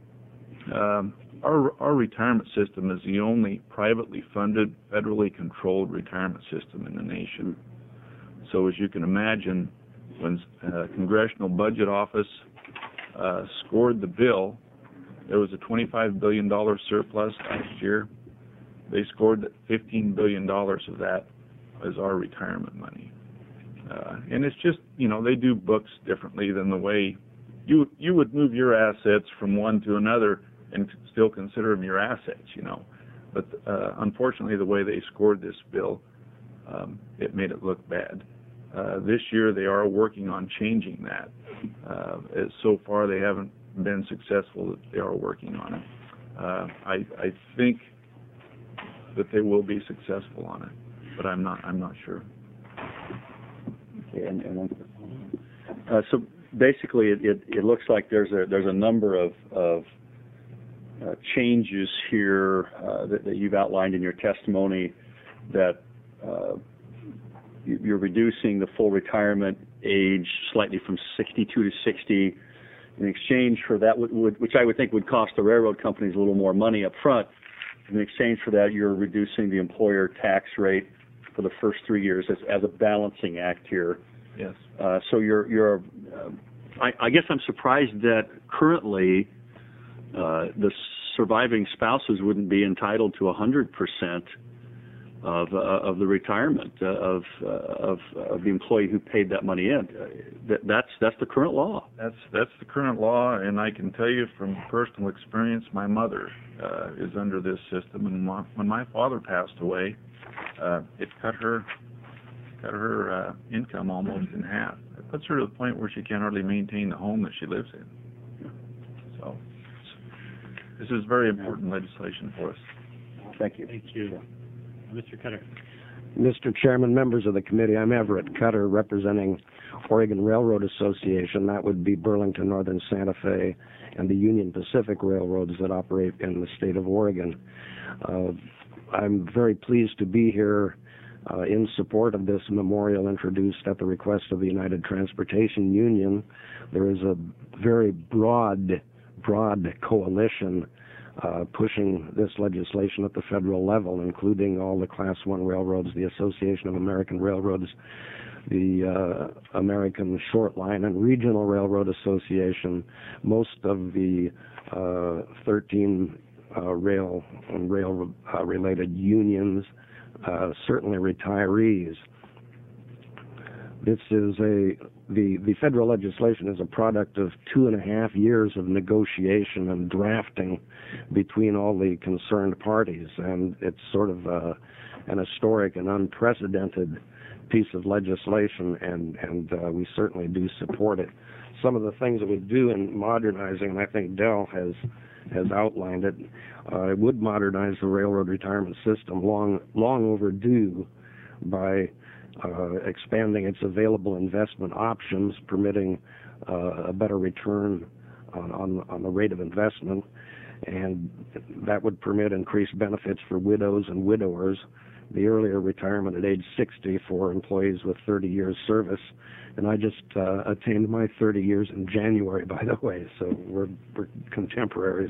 Our retirement system is the only privately funded, federally controlled retirement system in the nation. So as you can imagine, when Congressional Budget Office scored the bill, there was a $25 billion surplus last year. They scored that $15 billion of that as our retirement money. And it's just, they do books differently than the way you would move your assets from one to another and still consider them your assets, But unfortunately, the way they scored this bill, it made it look bad. This year, they are working on changing that. So far, they haven't been successful, but they are working on it. I think that they will be successful on it, but I'm not sure. Okay, so basically, it looks like there's a number of changes here that you've outlined in your testimony, that you're reducing the full retirement age slightly from 62 to 60 in exchange for that, which I would think would cost the railroad companies a little more money up front. In exchange for that, you're reducing the employer tax rate for the first 3 years as a balancing act here. Yes. So I guess I'm surprised that currently the surviving spouses wouldn't be entitled to 100% of the retirement of the employee who paid that money in. That's the current law. That's the current law, and I can tell you from personal experience, my mother is under this system, and when my father passed away, it cut her income almost in half. It puts her to the point where she can't hardly maintain the home that she lives in. So this is very important legislation for us. Thank you. Thank you. Mr. Cutter. Mr. Chairman, members of the committee, I'm Everett Cutter, representing Oregon Railroad Association. That would be Burlington Northern Santa Fe and the Union Pacific Railroads that operate in the state of Oregon. I'm very pleased to be here in support of this memorial introduced at the request of the United Transportation Union. There is a very broad coalition pushing this legislation at the federal level, including all the Class I railroads, the Association of American Railroads, the American Short Line and Regional Railroad Association, most of the 13 rail-related unions, certainly retirees. This is the federal legislation is a product of 2.5 years of negotiation and drafting between all the concerned parties, and it's sort of an historic and unprecedented piece of legislation, and we certainly do support it. Some of the things it would do in modernizing, and I think Del has outlined it, it would modernize the railroad retirement system, long overdue, by expanding its available investment options, permitting a better return on the rate of investment, and that would permit increased benefits for widows and widowers, the earlier retirement at age 60 for employees with 30 years service, and I just attained my 30 years in January, by the way, so we're contemporaries.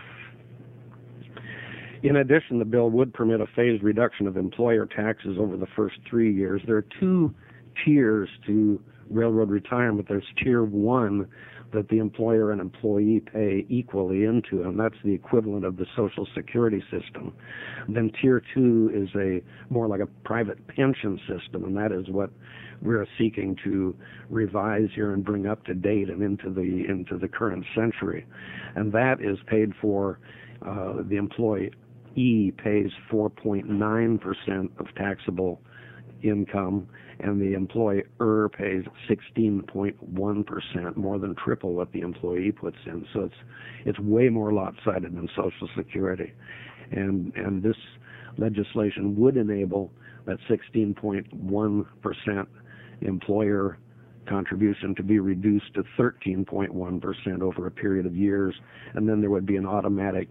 In addition, the bill would permit a phased reduction of employer taxes over the first 3 years. There are 2 tiers to railroad retirement. There's Tier 1 that the employer and employee pay equally into, and that's the equivalent of the Social Security system. Then Tier 2 is more like a private pension system, and that is what we're seeking to revise here and bring up to date and into the current century. And that is paid for, the employee pays 4.9% of taxable income, and the employer pays 16.1%, more than triple what the employee puts in. So it's way more lopsided than Social Security, and this legislation would enable that 16.1% employer contribution to be reduced to 13.1% over a period of years, and then there would be an automatic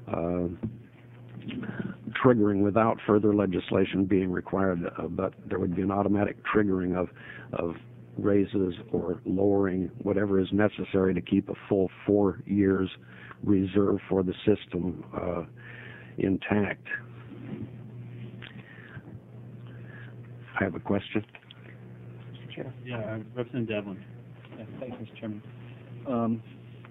triggering without further legislation being required, but there would be an automatic triggering of raises or lowering whatever is necessary to keep a full 4 years reserve for the system intact. I have a question. Mr. Chair. Yeah, Representative Devlin. Yeah, thank you, Mr. Chairman.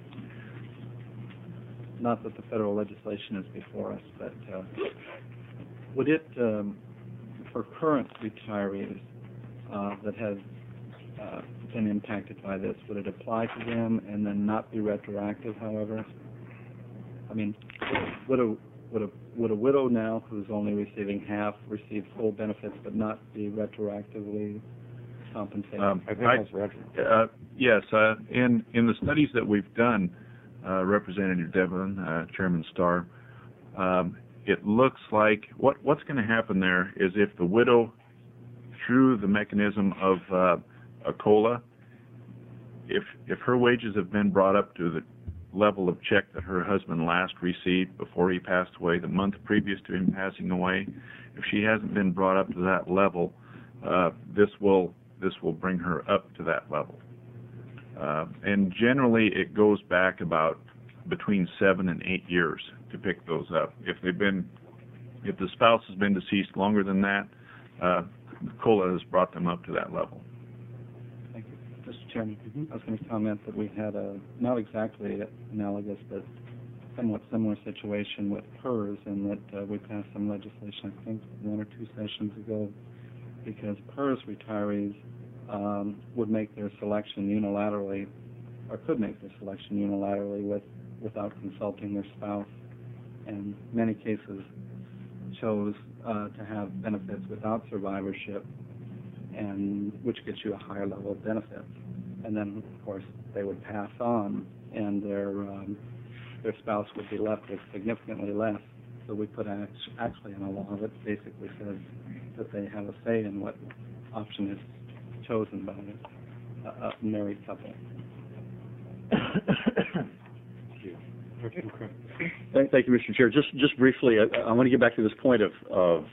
Not that the federal legislation is before us, but would it, for current retirees that have been impacted by this, would it apply to them and then not be retroactive, however? I mean, would a widow now who's only receiving half receive full benefits but not be retroactively compensated? I think that's right. Yes, in the studies that we've done, Representative Devlin, Chairman Starr, it looks like what's going to happen there is if the widow, through the mechanism of a COLA, if her wages have been brought up to the level of check that her husband last received before he passed away, the month previous to him passing away, if she hasn't been brought up to that level, this will bring her up to that level. And generally, it goes back about between 7 and 8 years to pick those up. If the spouse has been deceased longer than that, COLA has brought them up to that level. Thank you, Mr. Chairman. I was going to comment that we had a not exactly analogous, but somewhat similar situation with PERS, in that we passed some legislation, I think 1 or 2 sessions ago, because PERS retirees would make their selection unilaterally, or could make their selection unilaterally without consulting their spouse, and many cases chose to have benefits without survivorship, and which gets you a higher level of benefits. And then, of course, they would pass on, and their spouse would be left with significantly less. So we put actually in a law that basically says that they have a say in what option is chosen by a married couple. Thank you, Mr. Chair. Just briefly, I want to get back to this point of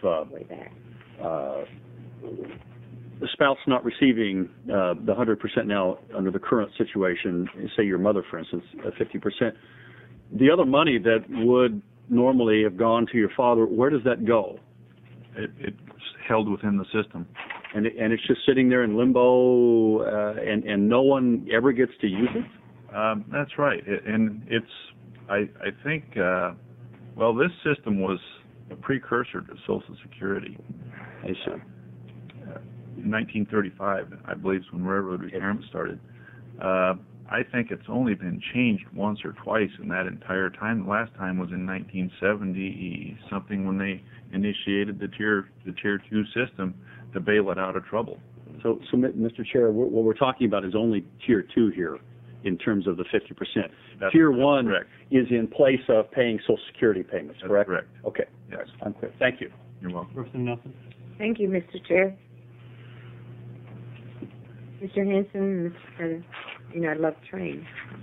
the spouse not receiving the 100% now under the current situation. Say your mother, for instance, 50%. The other money that would normally have gone to your father, where does that go? It's held within the system. And it's just sitting there in limbo, and no one ever gets to use it? That's right. And it's, I think, well, this system was a precursor to Social Security. I see. in 1935, I believe, is when railroad retirement started. I think it's only been changed once or twice in that entire time. The last time was in 1970 something, when they initiated the tier 2 system to bail it out of trouble. So Mr. Chair, what we're talking about is only Tier 2 here in terms of the 50%. Tier 1 correct. is in place of paying Social Security payments, That's correct? correct. Okay. Yes. I'm clear. Thank you. You're welcome. Representative Nelson? Thank you, Mr. Chair. Mr. Hanson, Mr. I love trains.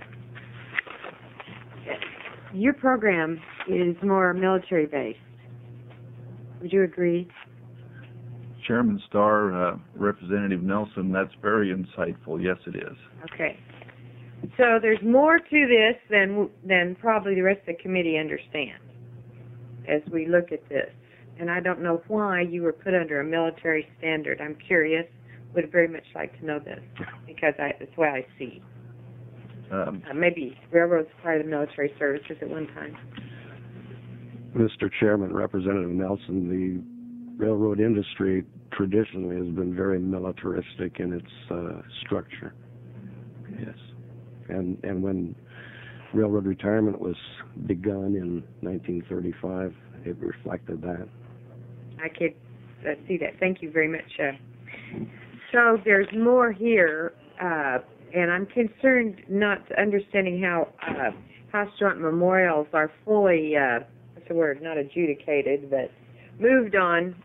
Your program is more military-based. Would you agree? Chairman Starr, Representative Nelson, that's very insightful. Yes, it is. Okay. So there's more to this than probably the rest of the committee understands as we look at this. And I don't know why you were put under a military standard. I'm curious. Would very much like to know this because that's what I see. Maybe railroads part of the military services at one time. Mr. Chairman, Representative Nelson, the railroad industry traditionally has been very militaristic in its structure. Yes. And when railroad retirement was begun in 1935, it reflected that. I could see that. Thank you very much. So there's more here, and I'm concerned not understanding how House Joint Memorials are fully, what's the word, not adjudicated, but moved on,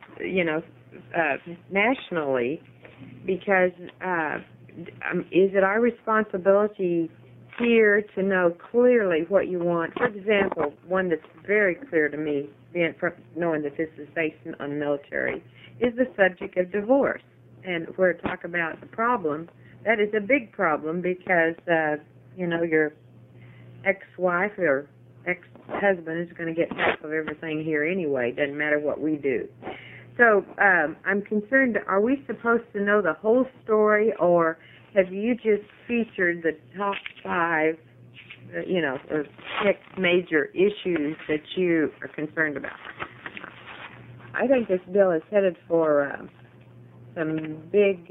nationally, because is it our responsibility here to know clearly what you want? For example, one that's very clear to me, knowing that this is based on military, is the subject of divorce. And where to talk about the problem, that is a big problem because, your ex-wife or ex-husband is going to get half of everything here anyway. Doesn't matter what we do. So I'm concerned, are we supposed to know the whole story, or have you just featured the top 5, or 6 major issues that you are concerned about? I think this bill is headed for some big,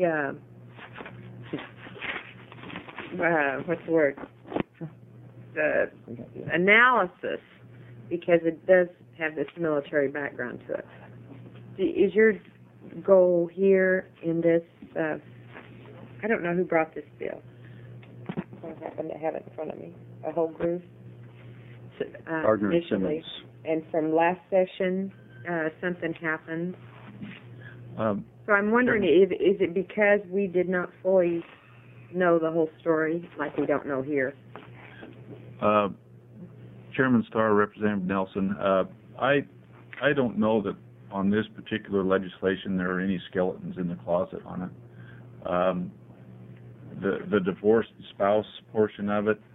what's the word, analysis, because it does have this military background to it. Is your goal here in this, I don't know who brought this bill. I happen to have it in front of me, a whole group. Gardner and Simmons. And from last session, something happened. So I'm wondering, is it because we did not fully know the whole story, like we don't know here? Chairman Starr, Representative Nelson, I don't know that on this particular legislation there are any skeletons in the closet on it. The divorced spouse portion of it,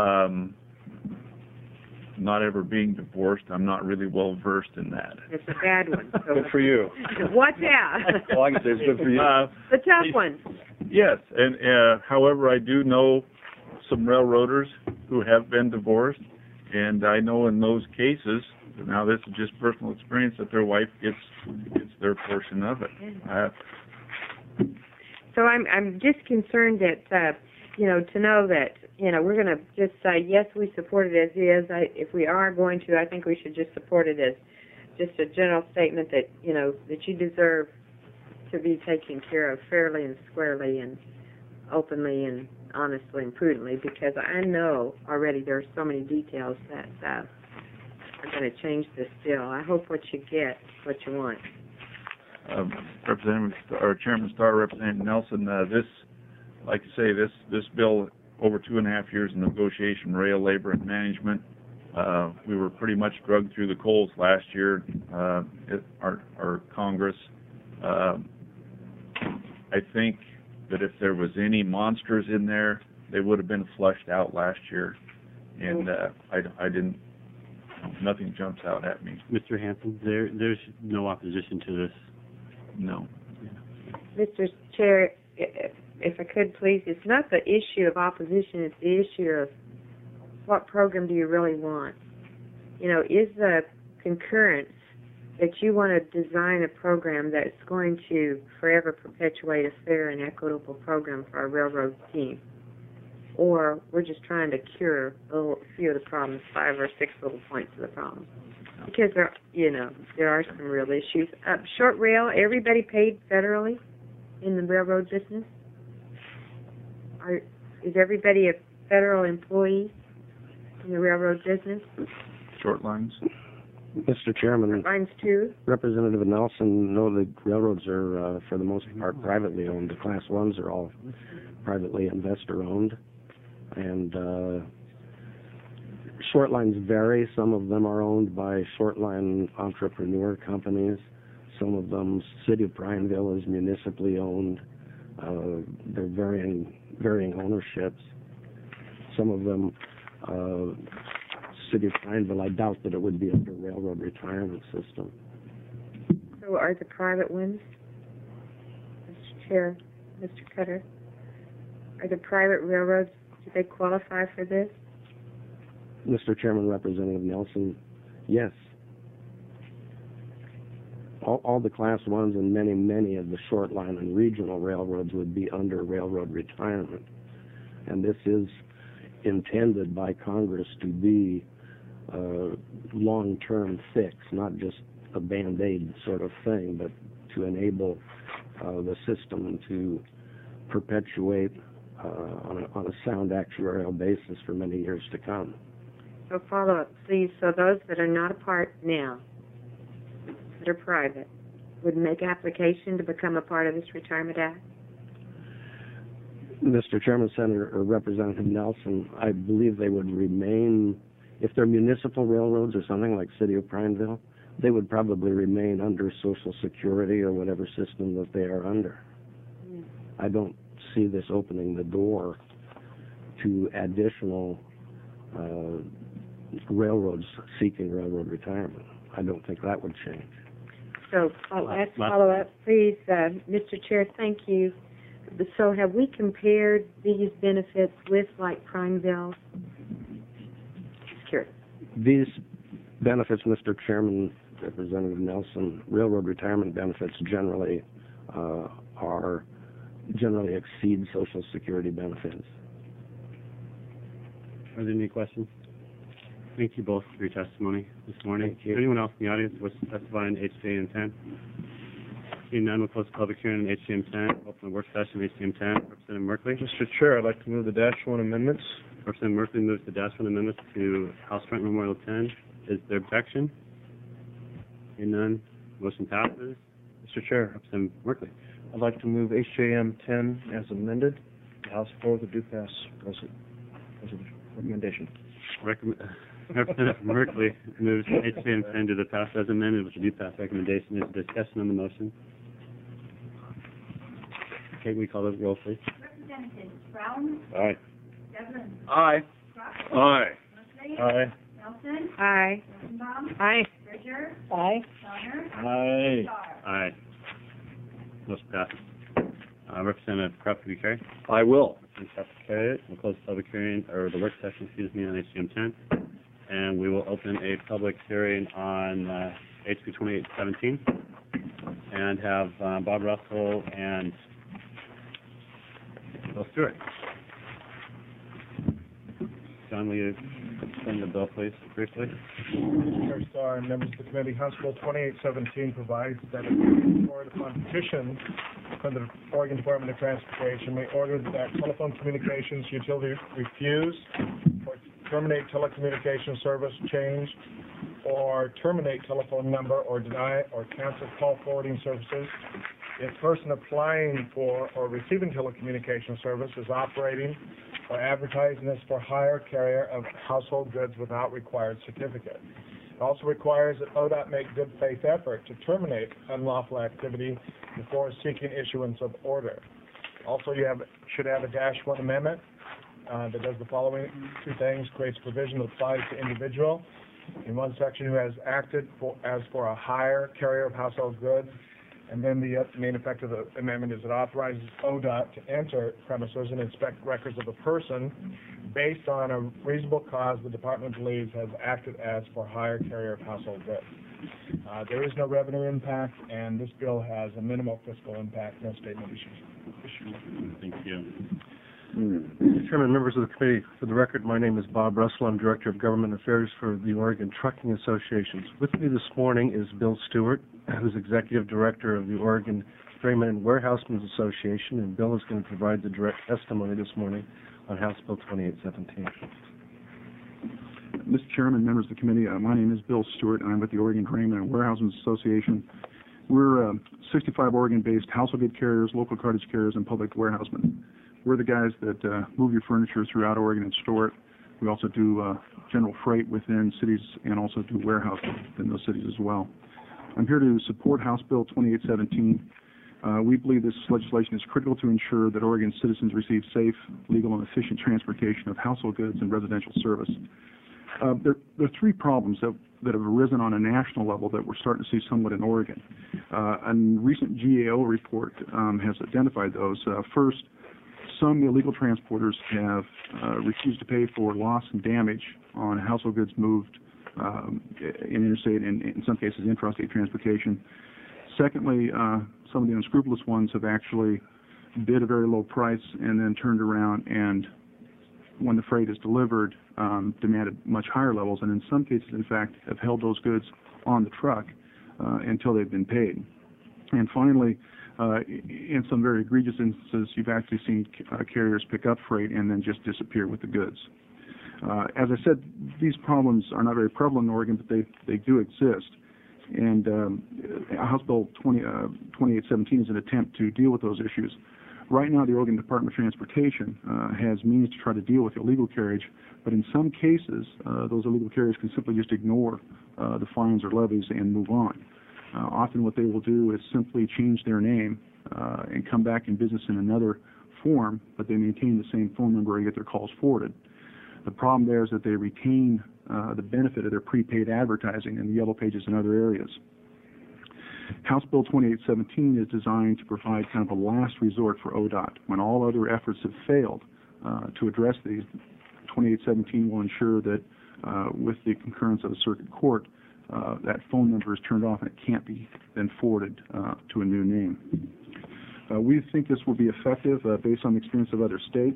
not ever being divorced, I'm not really well versed in that. It's a bad one. So good for you. Watch out. Well, I can say it's good for you. The tough one. Yes, and however, I do know some railroaders who have been divorced, and I know in those cases, now this is just personal experience, that their wife gets their portion of it. So I'm just concerned that to know that we're going to just say yes, we support it as is. If we are going to, I think we should just support it as just a general statement that that you deserve to be taken care of fairly and squarely and openly and honestly and prudently, because I know already there are so many details that are going to change this bill. I hope what you get is what you want. Chairman Starr, Representative Nelson, this, like I say, this bill, over 2.5 years in negotiation, rail, labor, and management. We were pretty much drugged through the coals last year, our Congress. I think that if there was any monsters in there, they would have been flushed out last year, and I didn't. Nothing jumps out at me. Mr. Hanson, there's no opposition to this. No. Mr. Chair, if I could please, it's not the issue of opposition, it's the issue of what program do you really want? Is the concurrence that you want to design a program that's going to forever perpetuate a fair and equitable program for our railroad team, or we're just trying to cure a few of the problems, 5 or 6 little points of the problem. Because there are some real issues. Short rail, everybody paid federally in the railroad business? Is everybody a federal employee in the railroad business? Short lines. Mr. Chairman, Lines too? Representative Nelson, no, the railroads are, for the most part, privately owned. The Class 1s are all privately investor-owned. And short lines vary. Some of them are owned by short line entrepreneur companies. Some of them, City of Prineville is municipally owned. They're varying ownerships. Some of them, City of Prineville, I doubt that it would be under railroad retirement system. So are the private ones, Mr. Chair, Mr. Cutter, are the private railroads, do they qualify for this? Mr. Chairman, Representative Nelson, yes. All the Class 1s and many of the short line and regional railroads would be under railroad retirement. And this is intended by Congress to be a long-term fix, not just a Band-Aid sort of thing, but to enable the system to perpetuate on a sound actuarial basis for many years to come. So follow up, please. So those that are not a part now, that are private, would make application to become a part of this Retirement Act? Mr. Chairman, Senator, or Representative Nelson, I believe they would remain, if they're municipal railroads or something like City of Prineville, they would probably remain under Social Security or whatever system that they are under. I don't see this opening the door to additional railroads seeking railroad retirement. I don't think that would change. So let's follow up, please. Mr. Chair, thank you. So have we compared these benefits with, like, Prineville? Sure. These benefits, Mr. Chairman, Representative Nelson, railroad retirement benefits generally exceed Social Security benefits. Are there any questions? Thank you both for your testimony this morning. Thank you. Anyone else in the audience wish to testify in HJM 10? Seeing none, we'll close the public hearing in HJM 10. Open the work session in HJM 10. Representative Merkley. Mr. Chair, I'd like to move the Dash 1 amendments. Representative Merkley moves the Dash 1 amendments to House Front Memorial 10. Is there objection? Seeing none, motion passes. Mr. Chair, Representative Merkley. I'd like to move HJM 10 as amended. The House floor to do pass as a recommendation. Representative Merkley moves HJM 10 to the pass as amended with the do pass recommendation. Is there discussion on the motion? Okay, we call the roll, please. Representatives Brown, Aye. Devlin, Aye. Crockett, Aye. Mosley, Aye. Nelson, Aye. Rosenbaum, Aye. Bridger, Aye. Donner, Aye. Starr. Aye. Motion passes. Representative Krupp, will you carry? I will. Representative Krupp, carry it. We'll close the public hearing, or the work session, excuse me, on HGM 10. And we will open a public hearing on HB 2817 and have Bob Russell and Bill Stewart. John, will you explain the bill, please, briefly? Chair Starr and members of the committee, House Bill 2817 provides that a court upon petition from the Oregon Department of Transportation may order that telephone communications utility refuse or terminate telecommunications service, change or terminate telephone number, or deny or cancel call forwarding services if person applying for or receiving telecommunications service is operating or advertising as for hire carrier of household goods without required certificate. It also requires that ODOT make good faith effort to terminate unlawful activity before seeking issuance of order. Also, you should have a Dash 1 amendment that does the following two things: creates provision that applies to individual in one section who has acted as for a hire carrier of household goods. And then the main effect of the amendment is it authorizes ODOT to enter premises and inspect records of a person based on a reasonable cause the department believes has acted as for hire carrier of household goods. There is no revenue impact, and this bill has a minimal fiscal impact, no statement issues. Thank you. Mr. Chairman, members of the committee, for the record, my name is Bob Russell. I'm Director of Government Affairs for the Oregon Trucking Association. With me this morning is Bill Stewart, who's Executive Director of the Oregon Draymen and Warehousemen Association, and Bill is going to provide the direct testimony this morning on House Bill 2817. Mr. Chairman, members of the committee, my name is Bill Stewart, and I'm with the Oregon Draymen and Warehousemen Association. We're 65 Oregon-based household goods carriers, local cartage carriers, and public warehousemen. We're the guys that move your furniture throughout Oregon and store it. We also do general freight within cities and also do warehousing in those cities as well. I'm here to support House Bill 2817. We believe this legislation is critical to ensure that Oregon citizens receive safe, legal, and efficient transportation of household goods and residential service. There are three problems that have arisen on a national level that we're starting to see somewhat in Oregon. A recent GAO report has identified those. First, some illegal transporters have refused to pay for loss and damage on household goods moved in interstate and, in some cases, intrastate transportation. Secondly, some of the unscrupulous ones have actually bid a very low price and then turned around and, when the freight is delivered, demanded much higher levels, and in some cases, in fact, have held those goods on the truck until they've been paid. And finally, in some very egregious instances, you've actually seen carriers pick up freight and then just disappear with the goods. As I said, these problems are not very prevalent in Oregon, but they do exist. And House Bill 2817 is an attempt to deal with those issues. Right now, the Oregon Department of Transportation has means to try to deal with illegal carriage, but in some cases, those illegal carriers can simply just ignore the fines or levies and move on. Often what they will do is simply change their name and come back in business in another form, but they maintain the same phone number and get their calls forwarded. The problem there is that they retain the benefit of their prepaid advertising in the Yellow Pages and other areas. House Bill 2817 is designed to provide kind of a last resort for ODOT. When all other efforts have failed to address these, 2817 will ensure that with the concurrence of the circuit court, that phone number is turned off and it can't be then forwarded to a new name. We think this will be effective based on the experience of other states.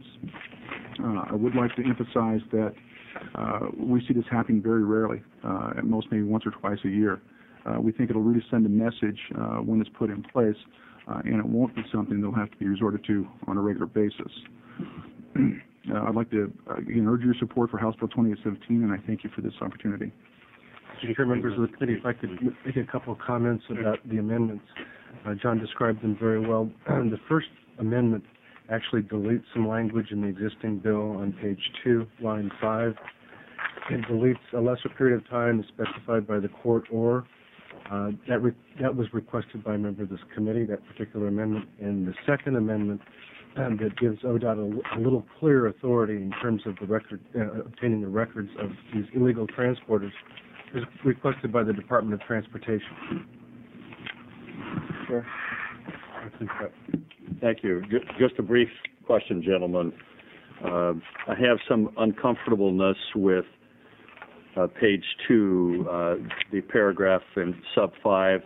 I would like to emphasize that we see this happening very rarely, at most maybe once or twice a year. We think it'll really send a message when it's put in place, and it won't be something that'll have to be resorted to on a regular basis. I'd like to again urge your support for House Bill 2817, and I thank you for this opportunity. Mr. Chair, members of the committee, if I could make a couple of comments about the amendments. John described them very well. The first amendment actually deletes some language in the existing bill on page 2, line 5. It deletes a lesser period of time as specified by the court or. That was requested by a member of this committee, that particular amendment. And the second amendment that gives ODOT a little clearer authority in terms of the record, obtaining the records of these illegal transporters is requested by the Department of Transportation. Sure. Thank you. Just a brief question, gentlemen. I have some uncomfortableness with page 2, the paragraph in sub 5,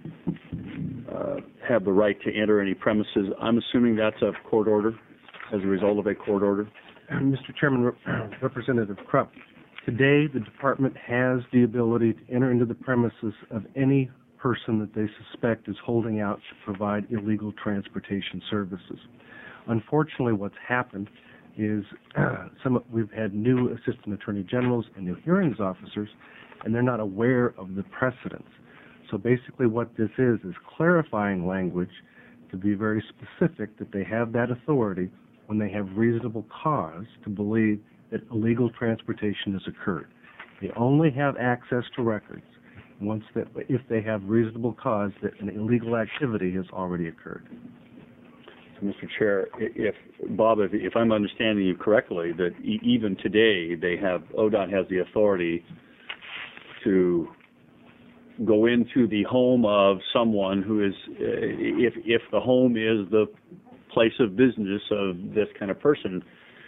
have the right to enter any premises. I'm assuming that's a court order, as a result of a court order? Mr. Chairman, Representative Krupp, today the department has the ability to enter into the premises of any person that they suspect is holding out to provide illegal transportation services. Unfortunately, what's happened is we've had new assistant attorney generals and new hearings officers, and they're not aware of the precedents. So basically what this is clarifying language to be very specific that they have that authority when they have reasonable cause to believe that illegal transportation has occurred. They only have access to records if they have reasonable cause that an illegal activity has already occurred. So, Mr. Chair, Bob, if I'm understanding you correctly, that even today ODOT has the authority to go into the home of someone who is, if the home is the place of business of this kind of person,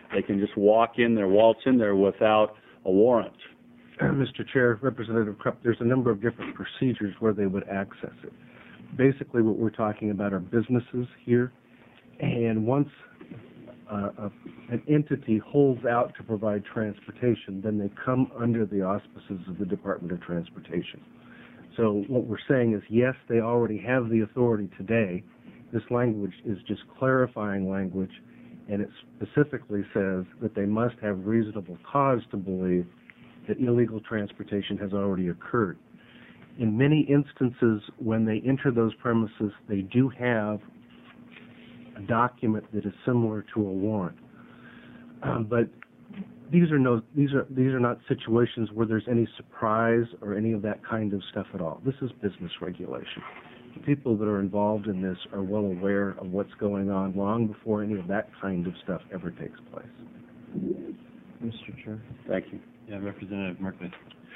They can just walk in there, waltz in there without a warrant. Mr. Chair, Representative Krupp, there's a number of different procedures where they would access it. Basically, what we're talking about are businesses here, and once an entity holds out to provide transportation, then they come under the auspices of the Department of Transportation. So what we're saying is, yes, they already have the authority today. This language is just clarifying language, and it specifically says that they must have reasonable cause to believe that illegal transportation has already occurred. In many instances, when they enter those premises, they do have a document that is similar to a warrant. But these are not situations where there's any surprise or any of that kind of stuff at all. This is business regulation. The people that are involved in this are well aware of what's going on long before any of that kind of stuff ever takes place. Mr. Chair. Thank you. Yeah, Representative Merkley.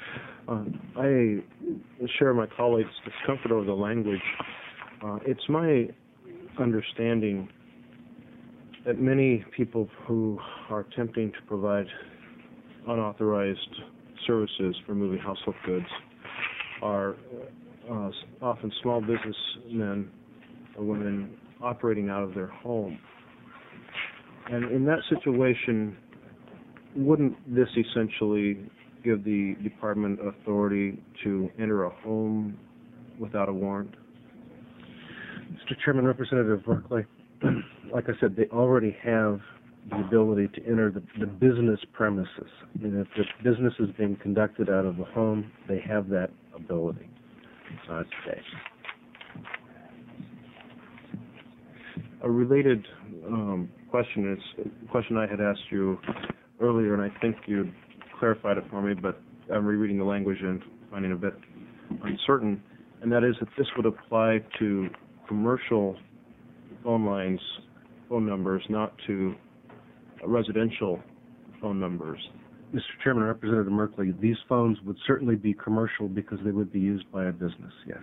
I share my colleagues' discomfort over the language. It's my understanding that many people who are attempting to provide unauthorized services for moving household goods are often small businessmen or women operating out of their home. And in that situation, wouldn't this essentially give the department authority to enter a home without a warrant? Mr. Chairman, Representative Berkeley, like I said, they already have the ability to enter the business premises. And if the business is being conducted out of the home, they have that ability. Today. A related question is a question I had asked you earlier, and I think you clarified it for me, but I'm rereading the language and finding it a bit uncertain, and that is that this would apply to commercial phone lines, phone numbers, not to residential phone numbers. Mr. Chairman, Representative Merkley, these phones would certainly be commercial because they would be used by a business, yes.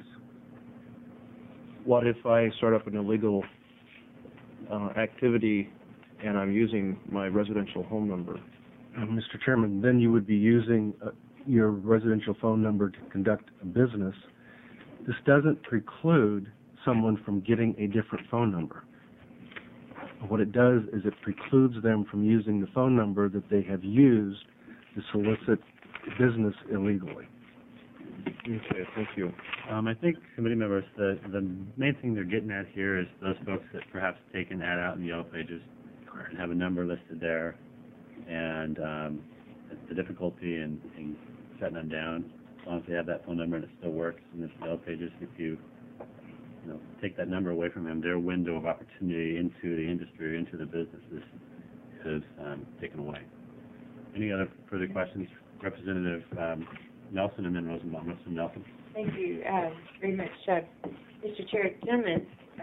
What if I start up an illegal activity and I'm using my residential home number? Mr. Chairman, then you would be using your residential phone number to conduct a business. This doesn't preclude someone from getting a different phone number. What it does is it precludes them from using the phone number that they have used to solicit business illegally. Okay, thank you. I think committee members, the main thing they're getting at here is those folks that perhaps take an ad out in the Yellow Pages and have a number listed there, and the difficulty in shutting them down. As long as they have that phone number and it still works in the Yellow Pages, if you take that number away from them, their window of opportunity into the industry or into the business is taken away. Any other further questions? Representative Nelson and then Rosenbaum. Mr. Nelson. Thank you very much, Mr. Chair. Gentlemen,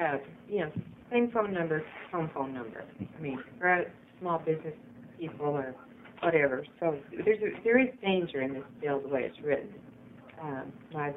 same phone number, home phone number. I mean, for small business people or whatever. So there is danger in this bill the way it's written. My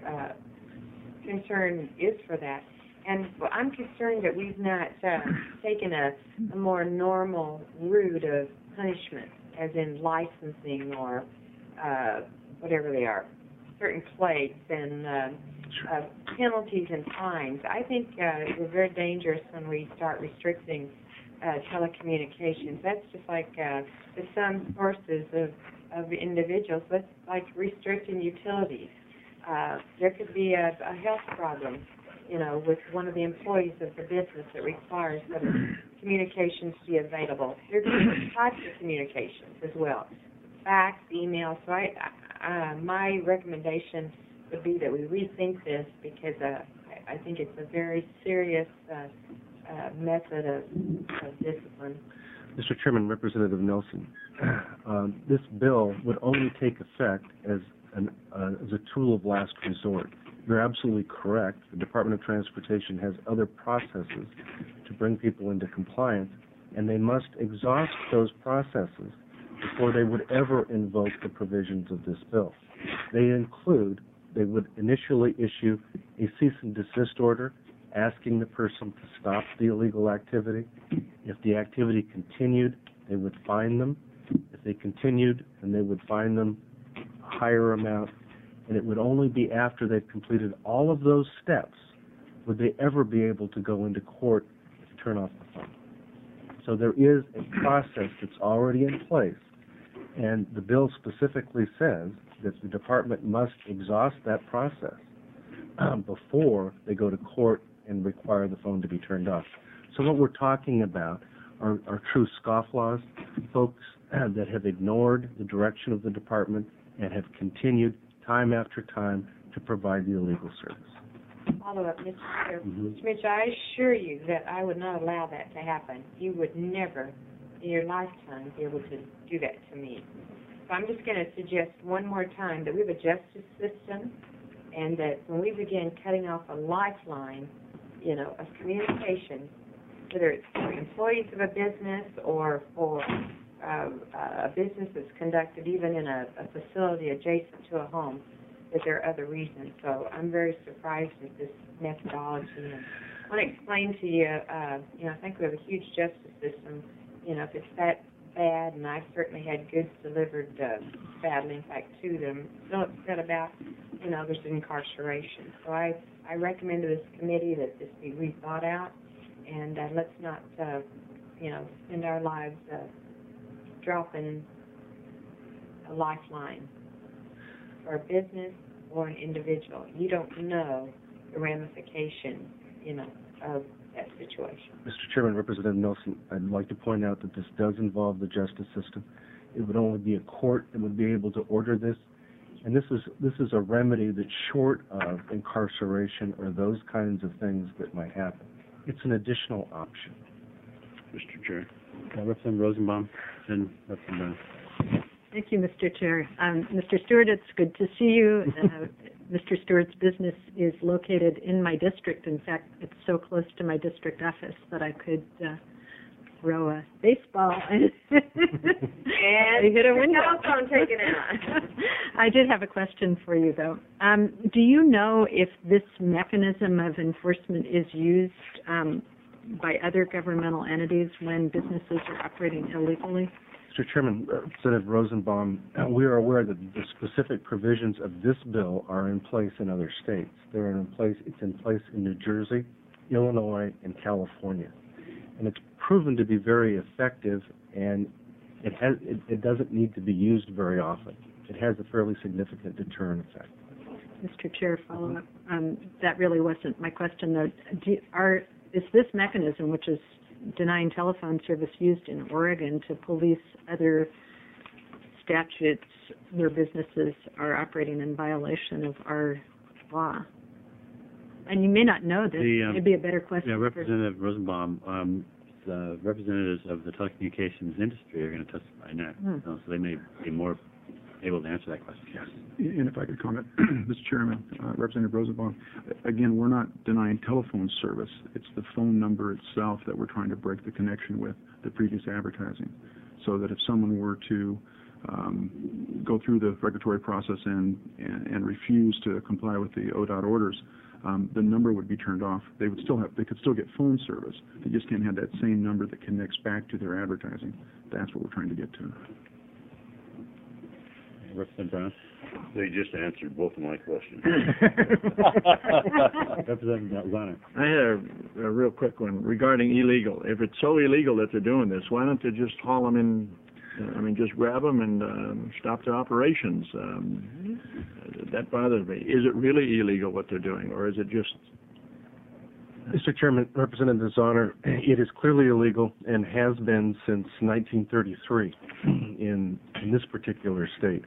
concern is for that. And I'm concerned that we've not taken a more normal route of punishment, as in licensing or whatever they are, certain plates and penalties and fines. I think we're very dangerous when we start restricting telecommunications. That's just like some sources of individuals. That's like restricting utilities. There could be a health problem, with one of the employees of the business that requires that communications be available. There could be types of communications as well, fax, email. So my recommendation would be that we rethink this because I think it's a very serious method of discipline. Mr. Chairman, Representative Nelson, this bill would only take effect as a tool of last resort. You're absolutely correct. The Department of Transportation has other processes to bring people into compliance, and they must exhaust those processes before they would ever invoke the provisions of this bill. They would initially issue a cease and desist order asking the person to stop the illegal activity. If the activity continued, they would fine them. If they continued, and they would fine them a higher amount, and it would only be after they've completed all of those steps would they ever be able to go into court to turn off the phone. So there is a process that's already in place, and the bill specifically says that the department must exhaust that process before they go to court and require the phone to be turned off. So what we're talking about are true scofflaws, folks that have ignored the direction of the department and have continued time after time to provide the illegal service. Follow up, Mr. Chair. Mr. Mitch, I assure you that I would not allow that to happen. You would never in your lifetime be able to do that to me. So I'm just going to suggest one more time that we have a justice system, and that when we begin cutting off a lifeline, of communication, whether it's for employees of a business or for a business that's conducted even in a facility adjacent to a home, that there are other reasons. So I'm very surprised at this methodology. And I want to explain to you, I think we have a huge justice system. If it's that bad, and I've certainly had goods delivered badly, in fact, to them, still upset about, there's incarceration. So I recommend to this committee that this be rethought out, and let's not, spend our lives dropping a lifeline for a business or an individual. You don't know the ramifications, of that situation. Mr. Chairman, Representative Nelson, I'd like to point out that this does involve the justice system. It would only be a court that would be able to order this, and this is a remedy that's short of incarceration or those kinds of things that might happen. It's an additional option. Mr. Chair. Representative Rosenbaum and Representative Brown. Thank you, Mr. Chair. Mr. Stewart, it's good to see you. Mr. Stewart's business is located in my district. In fact, it's so close to my district office that I could throw a baseball and hit a window. Telephone taken out. I did have a question for you, though. Do you know if this mechanism of enforcement is used by other governmental entities when businesses are operating illegally? Mr. Chairman, Representative Rosenbaum, we are aware that the specific provisions of this bill are in place in other states. It's in place in New Jersey, Illinois, and California. And it's proven to be very effective, and it doesn't need to be used very often. It has a fairly significant deterrent effect. Mr. Chair, follow up. That really wasn't my question, though. Is this mechanism, which is denying telephone service, used in Oregon to police other statutes where businesses are operating in violation of our law? And you may not know this. Maybe a better question. Yeah, Representative Rosenbaum, the representatives of the telecommunications industry are going to testify next, so they may be more able to answer that question. Yes. And if I could comment, Mr. Chairman, Representative Rosenbaum, again, we're not denying telephone service. It's the phone number itself that we're trying to break the connection with the previous advertising, so that if someone were to go through the regulatory process and refuse to comply with the ODOT orders, the number would be turned off. They could still get phone service. They just can't have that same number that connects back to their advertising. That's what we're trying to get to. Representative Brown. They just answered both of my questions. Representative Bonner. I had a real quick one regarding illegal. If it's so illegal that they're doing this, why don't they just haul them in? Just grab them and stop their operations. That bothers me. Is it really illegal what they're doing, or is it just? Mr. Chairman, Representative Zahner, it is clearly illegal and has been since 1933 in this particular state.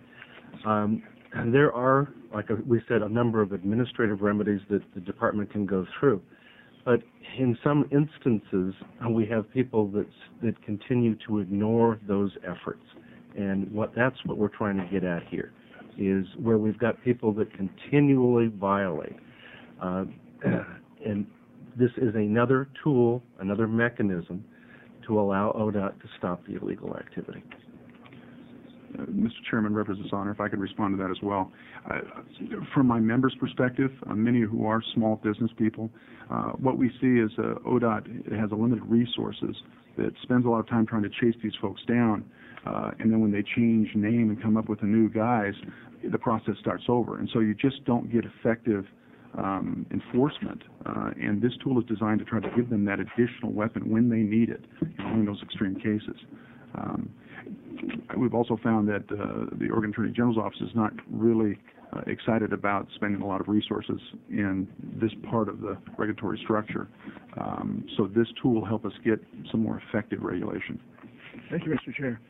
And there are, like we said, a number of administrative remedies that the department can go through. But in some instances, we have people that continue to ignore those efforts. And that's what we're trying to get at here, is where we've got people that continually violate. And this is another tool, another mechanism to allow ODOT to stop the illegal activity. Mr. Chairman, Representative Zahner, if I could respond to that as well. From my members' perspective, many who are small business people, what we see is ODOT has a limited resources that spends a lot of time trying to chase these folks down, and then when they change name and come up with a new guise, the process starts over. And so you just don't get effective enforcement. And this tool is designed to try to give them that additional weapon when they need it, in those extreme cases. We've also found that the Oregon Attorney General's office is not really excited about spending a lot of resources in this part of the regulatory structure. So this tool will help us get some more effective regulation. Thank you, Mr. Chair.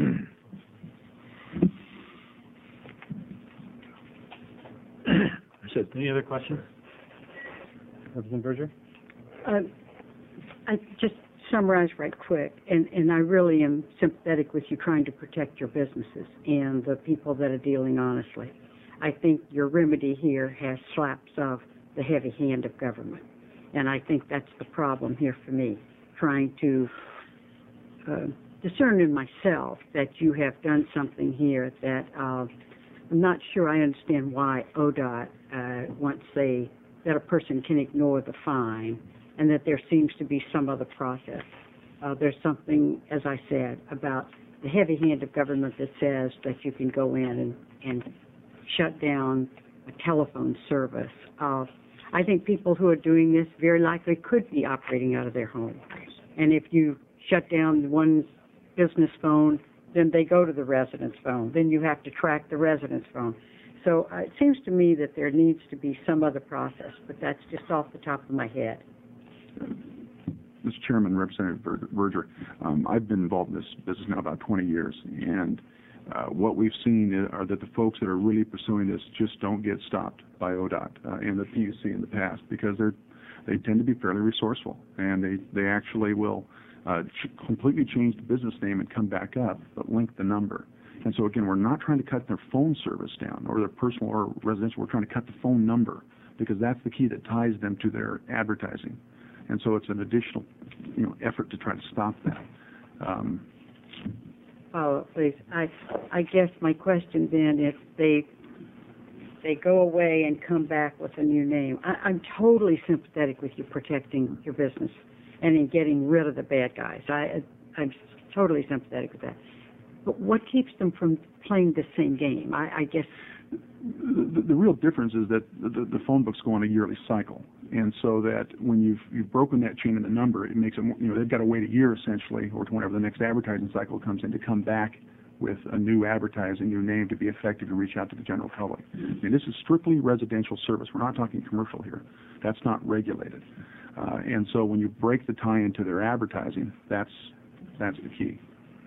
Any other questions? Representative Berger? I just summarize right quick, and I really am sympathetic with you trying to protect your businesses and the people that are dealing honestly. I think your remedy here has slaps of the heavy hand of government, and I think that's the problem here for me, trying to discern in myself that you have done something here that I'm not sure I understand why ODOT wants that a person can ignore the fine and that there seems to be some other process. There's something, as I said, about the heavy hand of government that says that you can go in and shut down a telephone service. I think people who are doing this very likely could be operating out of their home. And if you shut down one business phone, then they go to the resident's phone. Then you have to track the resident's phone. So it seems to me that there needs to be some other process, but that's just off the top of my head. Mr. Chairman, Representative Berger, I've been involved in this business now about 20 years, and what we've seen are that the folks that are really pursuing this just don't get stopped by ODOT and the PUC in the past because they tend to be fairly resourceful, and they actually will completely change the business name and come back up, but link the number. And so, again, we're not trying to cut their phone service down or their personal or residential. We're trying to cut the phone number because that's the key that ties them to their advertising. And so it's an additional, effort to try to stop that. Please. I guess my question then, if they go away and come back with a new name, I'm totally sympathetic with you protecting your business and in getting rid of the bad guys. I'm totally sympathetic with that. But what keeps them from playing the same game? I guess the real difference is that the phone books go on a yearly cycle, and so that when you've broken that chain of the number, it makes them, they've got to wait a year essentially, or to whenever the next advertising cycle comes in, to come back with a new advertising, new name to be effective to reach out to the general public. I mean, this is strictly residential service. We're not talking commercial here. That's not regulated. And so when you break the tie into their advertising, that's the key.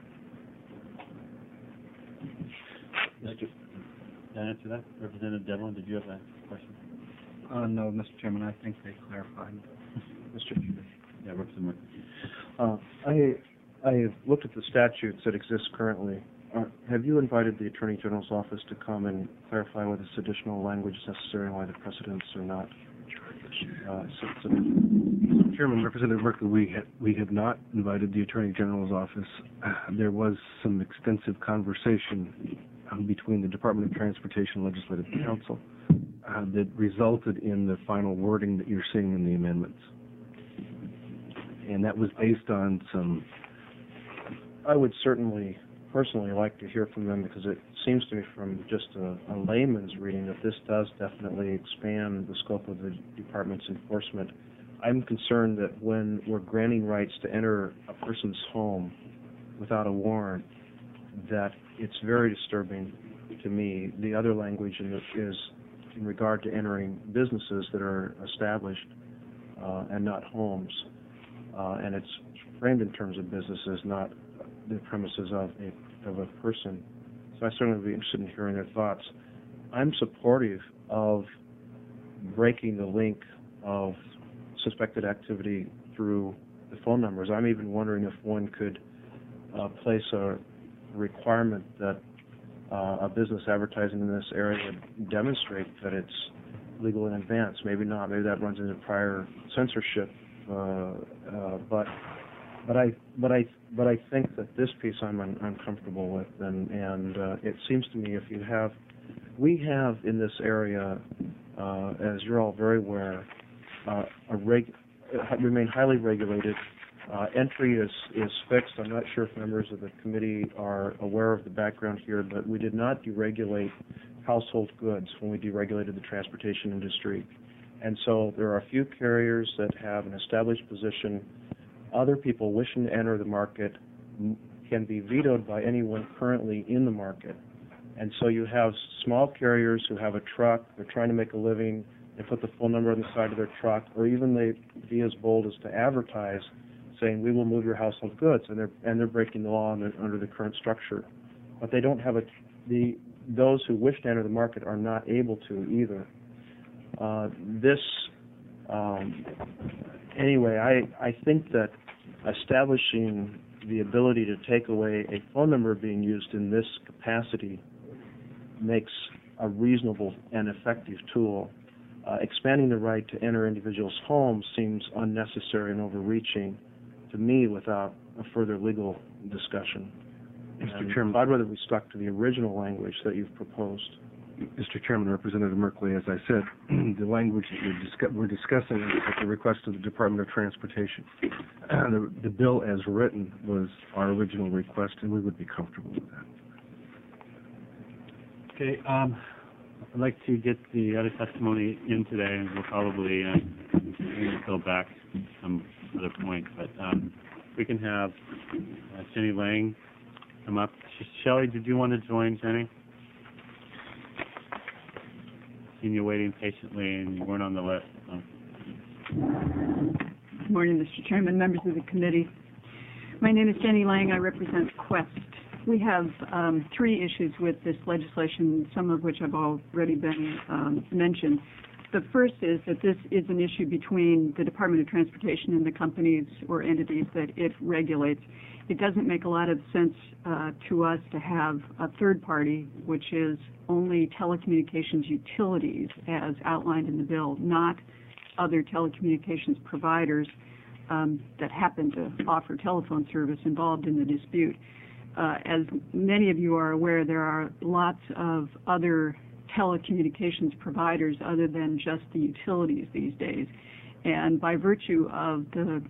Did I answer that? Representative Devlin, did you have a question? No, Mr. Chairman, I think they clarified. Mr. Chairman. Yeah, Representative I have looked at the statutes that exist currently. Have you invited the Attorney General's office to come and clarify whether this additional language is necessary and why the precedents are not? Mr. Chairman, Representative Merkley, we have not invited the Attorney General's office. There was some extensive conversation between the Department of Transportation and Legislative Council that resulted in the final wording that you're seeing in the amendments. And that was based on some... I would certainly personally like to hear from them, because it seems to me from just a layman's reading that this does definitely expand the scope of the department's enforcement. I'm concerned that when we're granting rights to enter a person's home without a warrant, that it's very disturbing to me. The other language is in regard to entering businesses that are established and not homes, and it's framed in terms of businesses, not the premises of a person. So I certainly would be interested in hearing their thoughts. I'm supportive of breaking the link of suspected activity through the phone numbers. I'm even wondering if one could place a requirement that a business advertising in this area demonstrate that it's legal in advance. Maybe not. Maybe that runs into prior censorship. But I think that this piece I'm uncomfortable with, and it seems to me we have in this area, as you're all very aware, remain highly regulated Entry is fixed. I'm not sure if members of the committee are aware of the background here, but we did not deregulate household goods when we deregulated the transportation industry. And so there are a few carriers that have an established position. Other people wishing to enter the market can be vetoed by anyone currently in the market. And so you have small carriers who have a truck, they're trying to make a living, they put the phone number on the side of their truck, or even they be as bold as to advertise saying, we will move your household goods, and they're breaking the law under the current structure. But they don't have those who wish to enter the market are not able to either. Anyway, I think that establishing the ability to take away a phone number being used in this capacity makes a reasonable and effective tool. Expanding the right to enter individuals' homes seems unnecessary and overreaching to me without a further legal discussion. Mr. Chairman, I'd rather we stuck to the original language that you've proposed. Mr. Chairman, Representative Merkley, as I said, the language that we're discussing is at the request of the Department of Transportation. The bill as written was our original request, and we would be comfortable with that. Okay, I'd like to get the other testimony in today, and we'll probably go back to some other point. But we can have Jenny Lang come up. Shelley, did you want to join Jenny? Seen you waiting patiently, and you weren't on the list. So. Good morning, Mr. Chairman, members of the committee. My name is Jenny Lang. I represent Quest. We have 3 issues with this legislation, some of which have already been mentioned. The first is that this is an issue between the Department of Transportation and the companies or entities that it regulates. It doesn't make a lot of sense to us to have a third party, which is only telecommunications utilities as outlined in the bill, not other telecommunications providers that happen to offer telephone service involved in the dispute. As many of you are aware, there are lots of other telecommunications providers other than just the utilities these days. And by virtue of the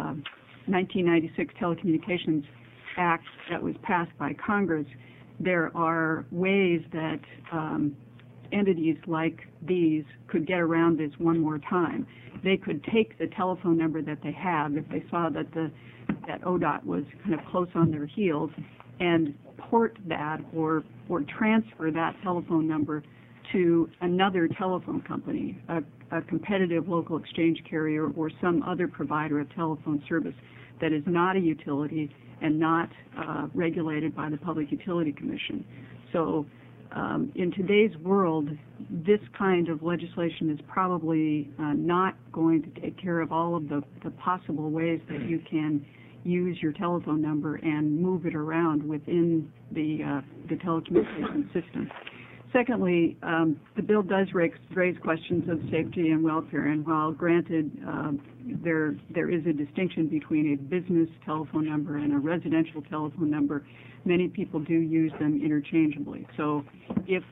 1996 Telecommunications Act that was passed by Congress, there are ways that entities like these could get around this one more time. They could take the telephone number that they have if they saw that that ODOT was kind of close on their heels and port that or transfer that telephone number to another telephone company, a competitive local exchange carrier or some other provider of telephone service that is not a utility and not regulated by the Public Utility Commission. So in today's world, this kind of legislation is probably not going to take care of all of the possible ways that you can use your telephone number and move it around within the telecommunications system. Secondly, the bill does raise questions of safety and welfare, and while granted there is a distinction between a business telephone number and a residential telephone number, many people do use them interchangeably. So if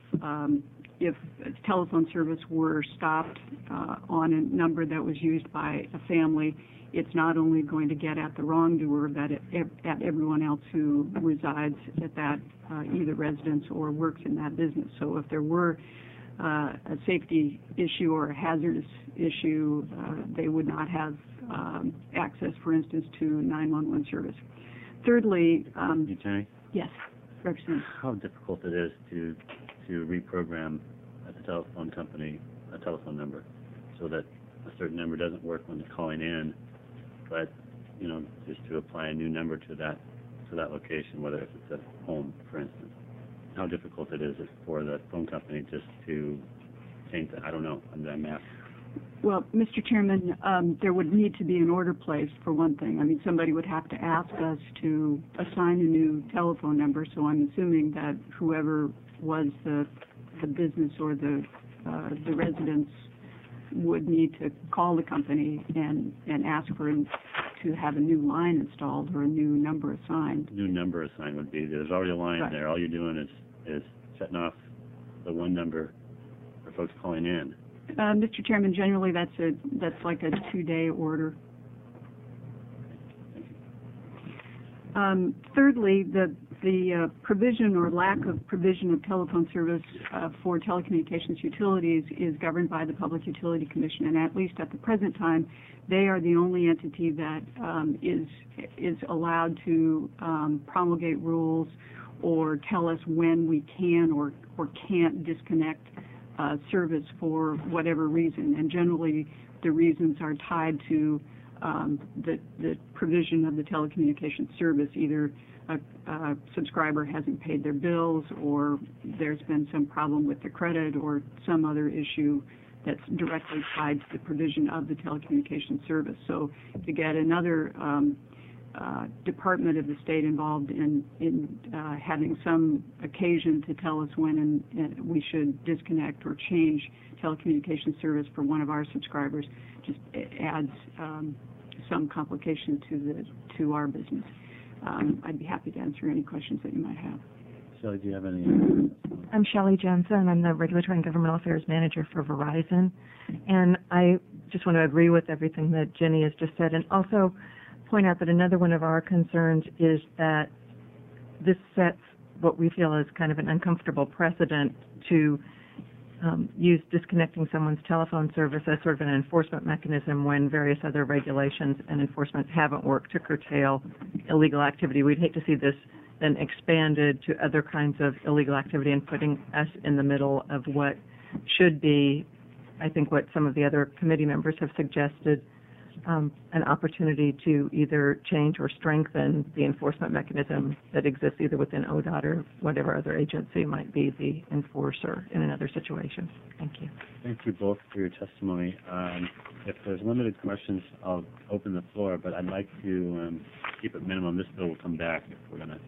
telephone service were stopped on a number that was used by a family, it's not only going to get at the wrongdoer, but at everyone else who resides at that either residence or works in that business. So if there were a safety issue or a hazardous issue, they would not have access, for instance, to 911 service. Thirdly, Jenny? Yes, Representative. How difficult it is to reprogram at the telephone company a telephone number so that a certain number doesn't work when they're calling in, but just to apply a new number to that location, whether it's at home, for instance. How difficult it is for the phone company just to change that? I don't know. I'm asking. Well, Mr. Chairman, there would need to be an order placed for one thing. I mean, somebody would have to ask us to assign a new telephone number, so I'm assuming that whoever was the business or the residence would need to call the company and ask for him to have a new line installed or a new number assigned. New number assigned would be, there's already a line there. All you're doing is setting off the one number for folks calling in. Mr. Chairman, generally that's like a 2-day order. Thank Thirdly, the provision or lack of provision of telephone service for telecommunications utilities is governed by the Public Utility Commission, and at least at the present time, they are the only entity that is allowed to promulgate rules or tell us when we can or can't disconnect service for whatever reason. And generally, the reasons are tied to the provision of the telecommunications service. Either a subscriber hasn't paid their bills, or there's been some problem with the credit, or some other issue that's directly tied to the provision of the telecommunications service. So to get another department of the state involved in having some occasion to tell us when we should disconnect or change telecommunications service for one of our subscribers just adds some complication to our business. I'd be happy to answer any questions that you might have. Shelley, do you have any? I'm Shelley Jensen. I'm the Regulatory and Governmental Affairs Manager for Verizon. And I just want to agree with everything that Jenny has just said, and also point out that another one of our concerns is that this sets what we feel is kind of an uncomfortable precedent to use disconnecting someone's telephone service as sort of an enforcement mechanism when various other regulations and enforcement haven't worked to curtail illegal activity. We'd hate to see this then expanded to other kinds of illegal activity and putting us in the middle of what should be, I think, what some of the other committee members have suggested, an opportunity to either change or strengthen the enforcement mechanism that exists either within ODOT or whatever other agency might be the enforcer in another situation. Thank you. Thank you both for your testimony. If there's limited questions, I'll open the floor, but I'd like to keep it minimum. This bill will come back if we're gonna.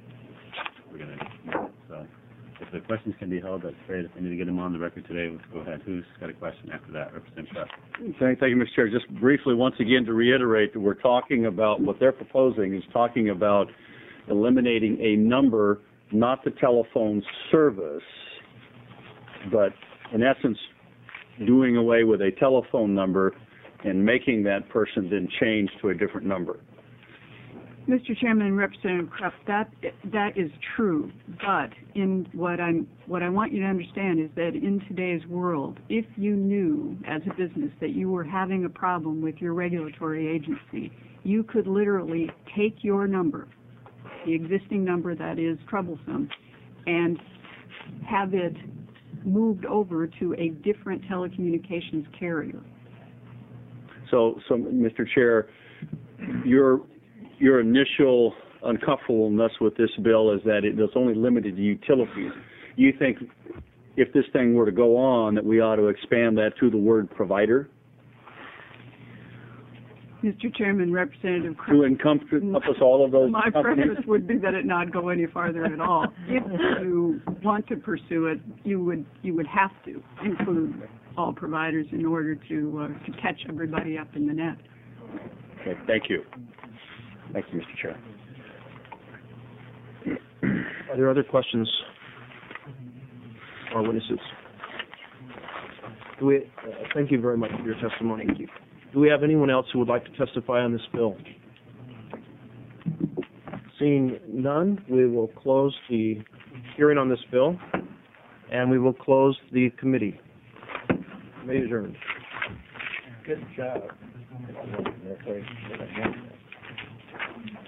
So if the questions can be held, that's great. If we need to get them on the record today, let's go ahead. Who's got a question after that? Representative Shutt. Thank you, Mr. Chair. Just briefly, once again, to reiterate that we're talking about what they're proposing is talking about eliminating a number, not the telephone service, but in essence, doing away with a telephone number and making that person then change to a different number. Mr. Chairman and Representative Krupp, that is true. But in what I want you to understand is that in today's world, if you knew as a business that you were having a problem with your regulatory agency, you could literally take your number, the existing number that is troublesome, and have it moved over to a different telecommunications carrier. So Mr. Chair, your initial uncomfortableness with this bill is that it's only limited to utilities. You think if this thing were to go on that we ought to expand that to the word provider? Mr. Chairman, Representative Krupp, to encompass all of those my companies? preference would be that it not go any farther at all. If you want to pursue it, you would have to include all providers in order to catch everybody up in the net. Okay, thank you. Thank you, Mr. Chair. Are there other questions or witnesses? Thank you very much for your testimony. Thank you. Do we have anyone else who would like to testify on this bill? Seeing none, we will close the hearing on this bill, and we will close the committee. Committee adjourned. Good job.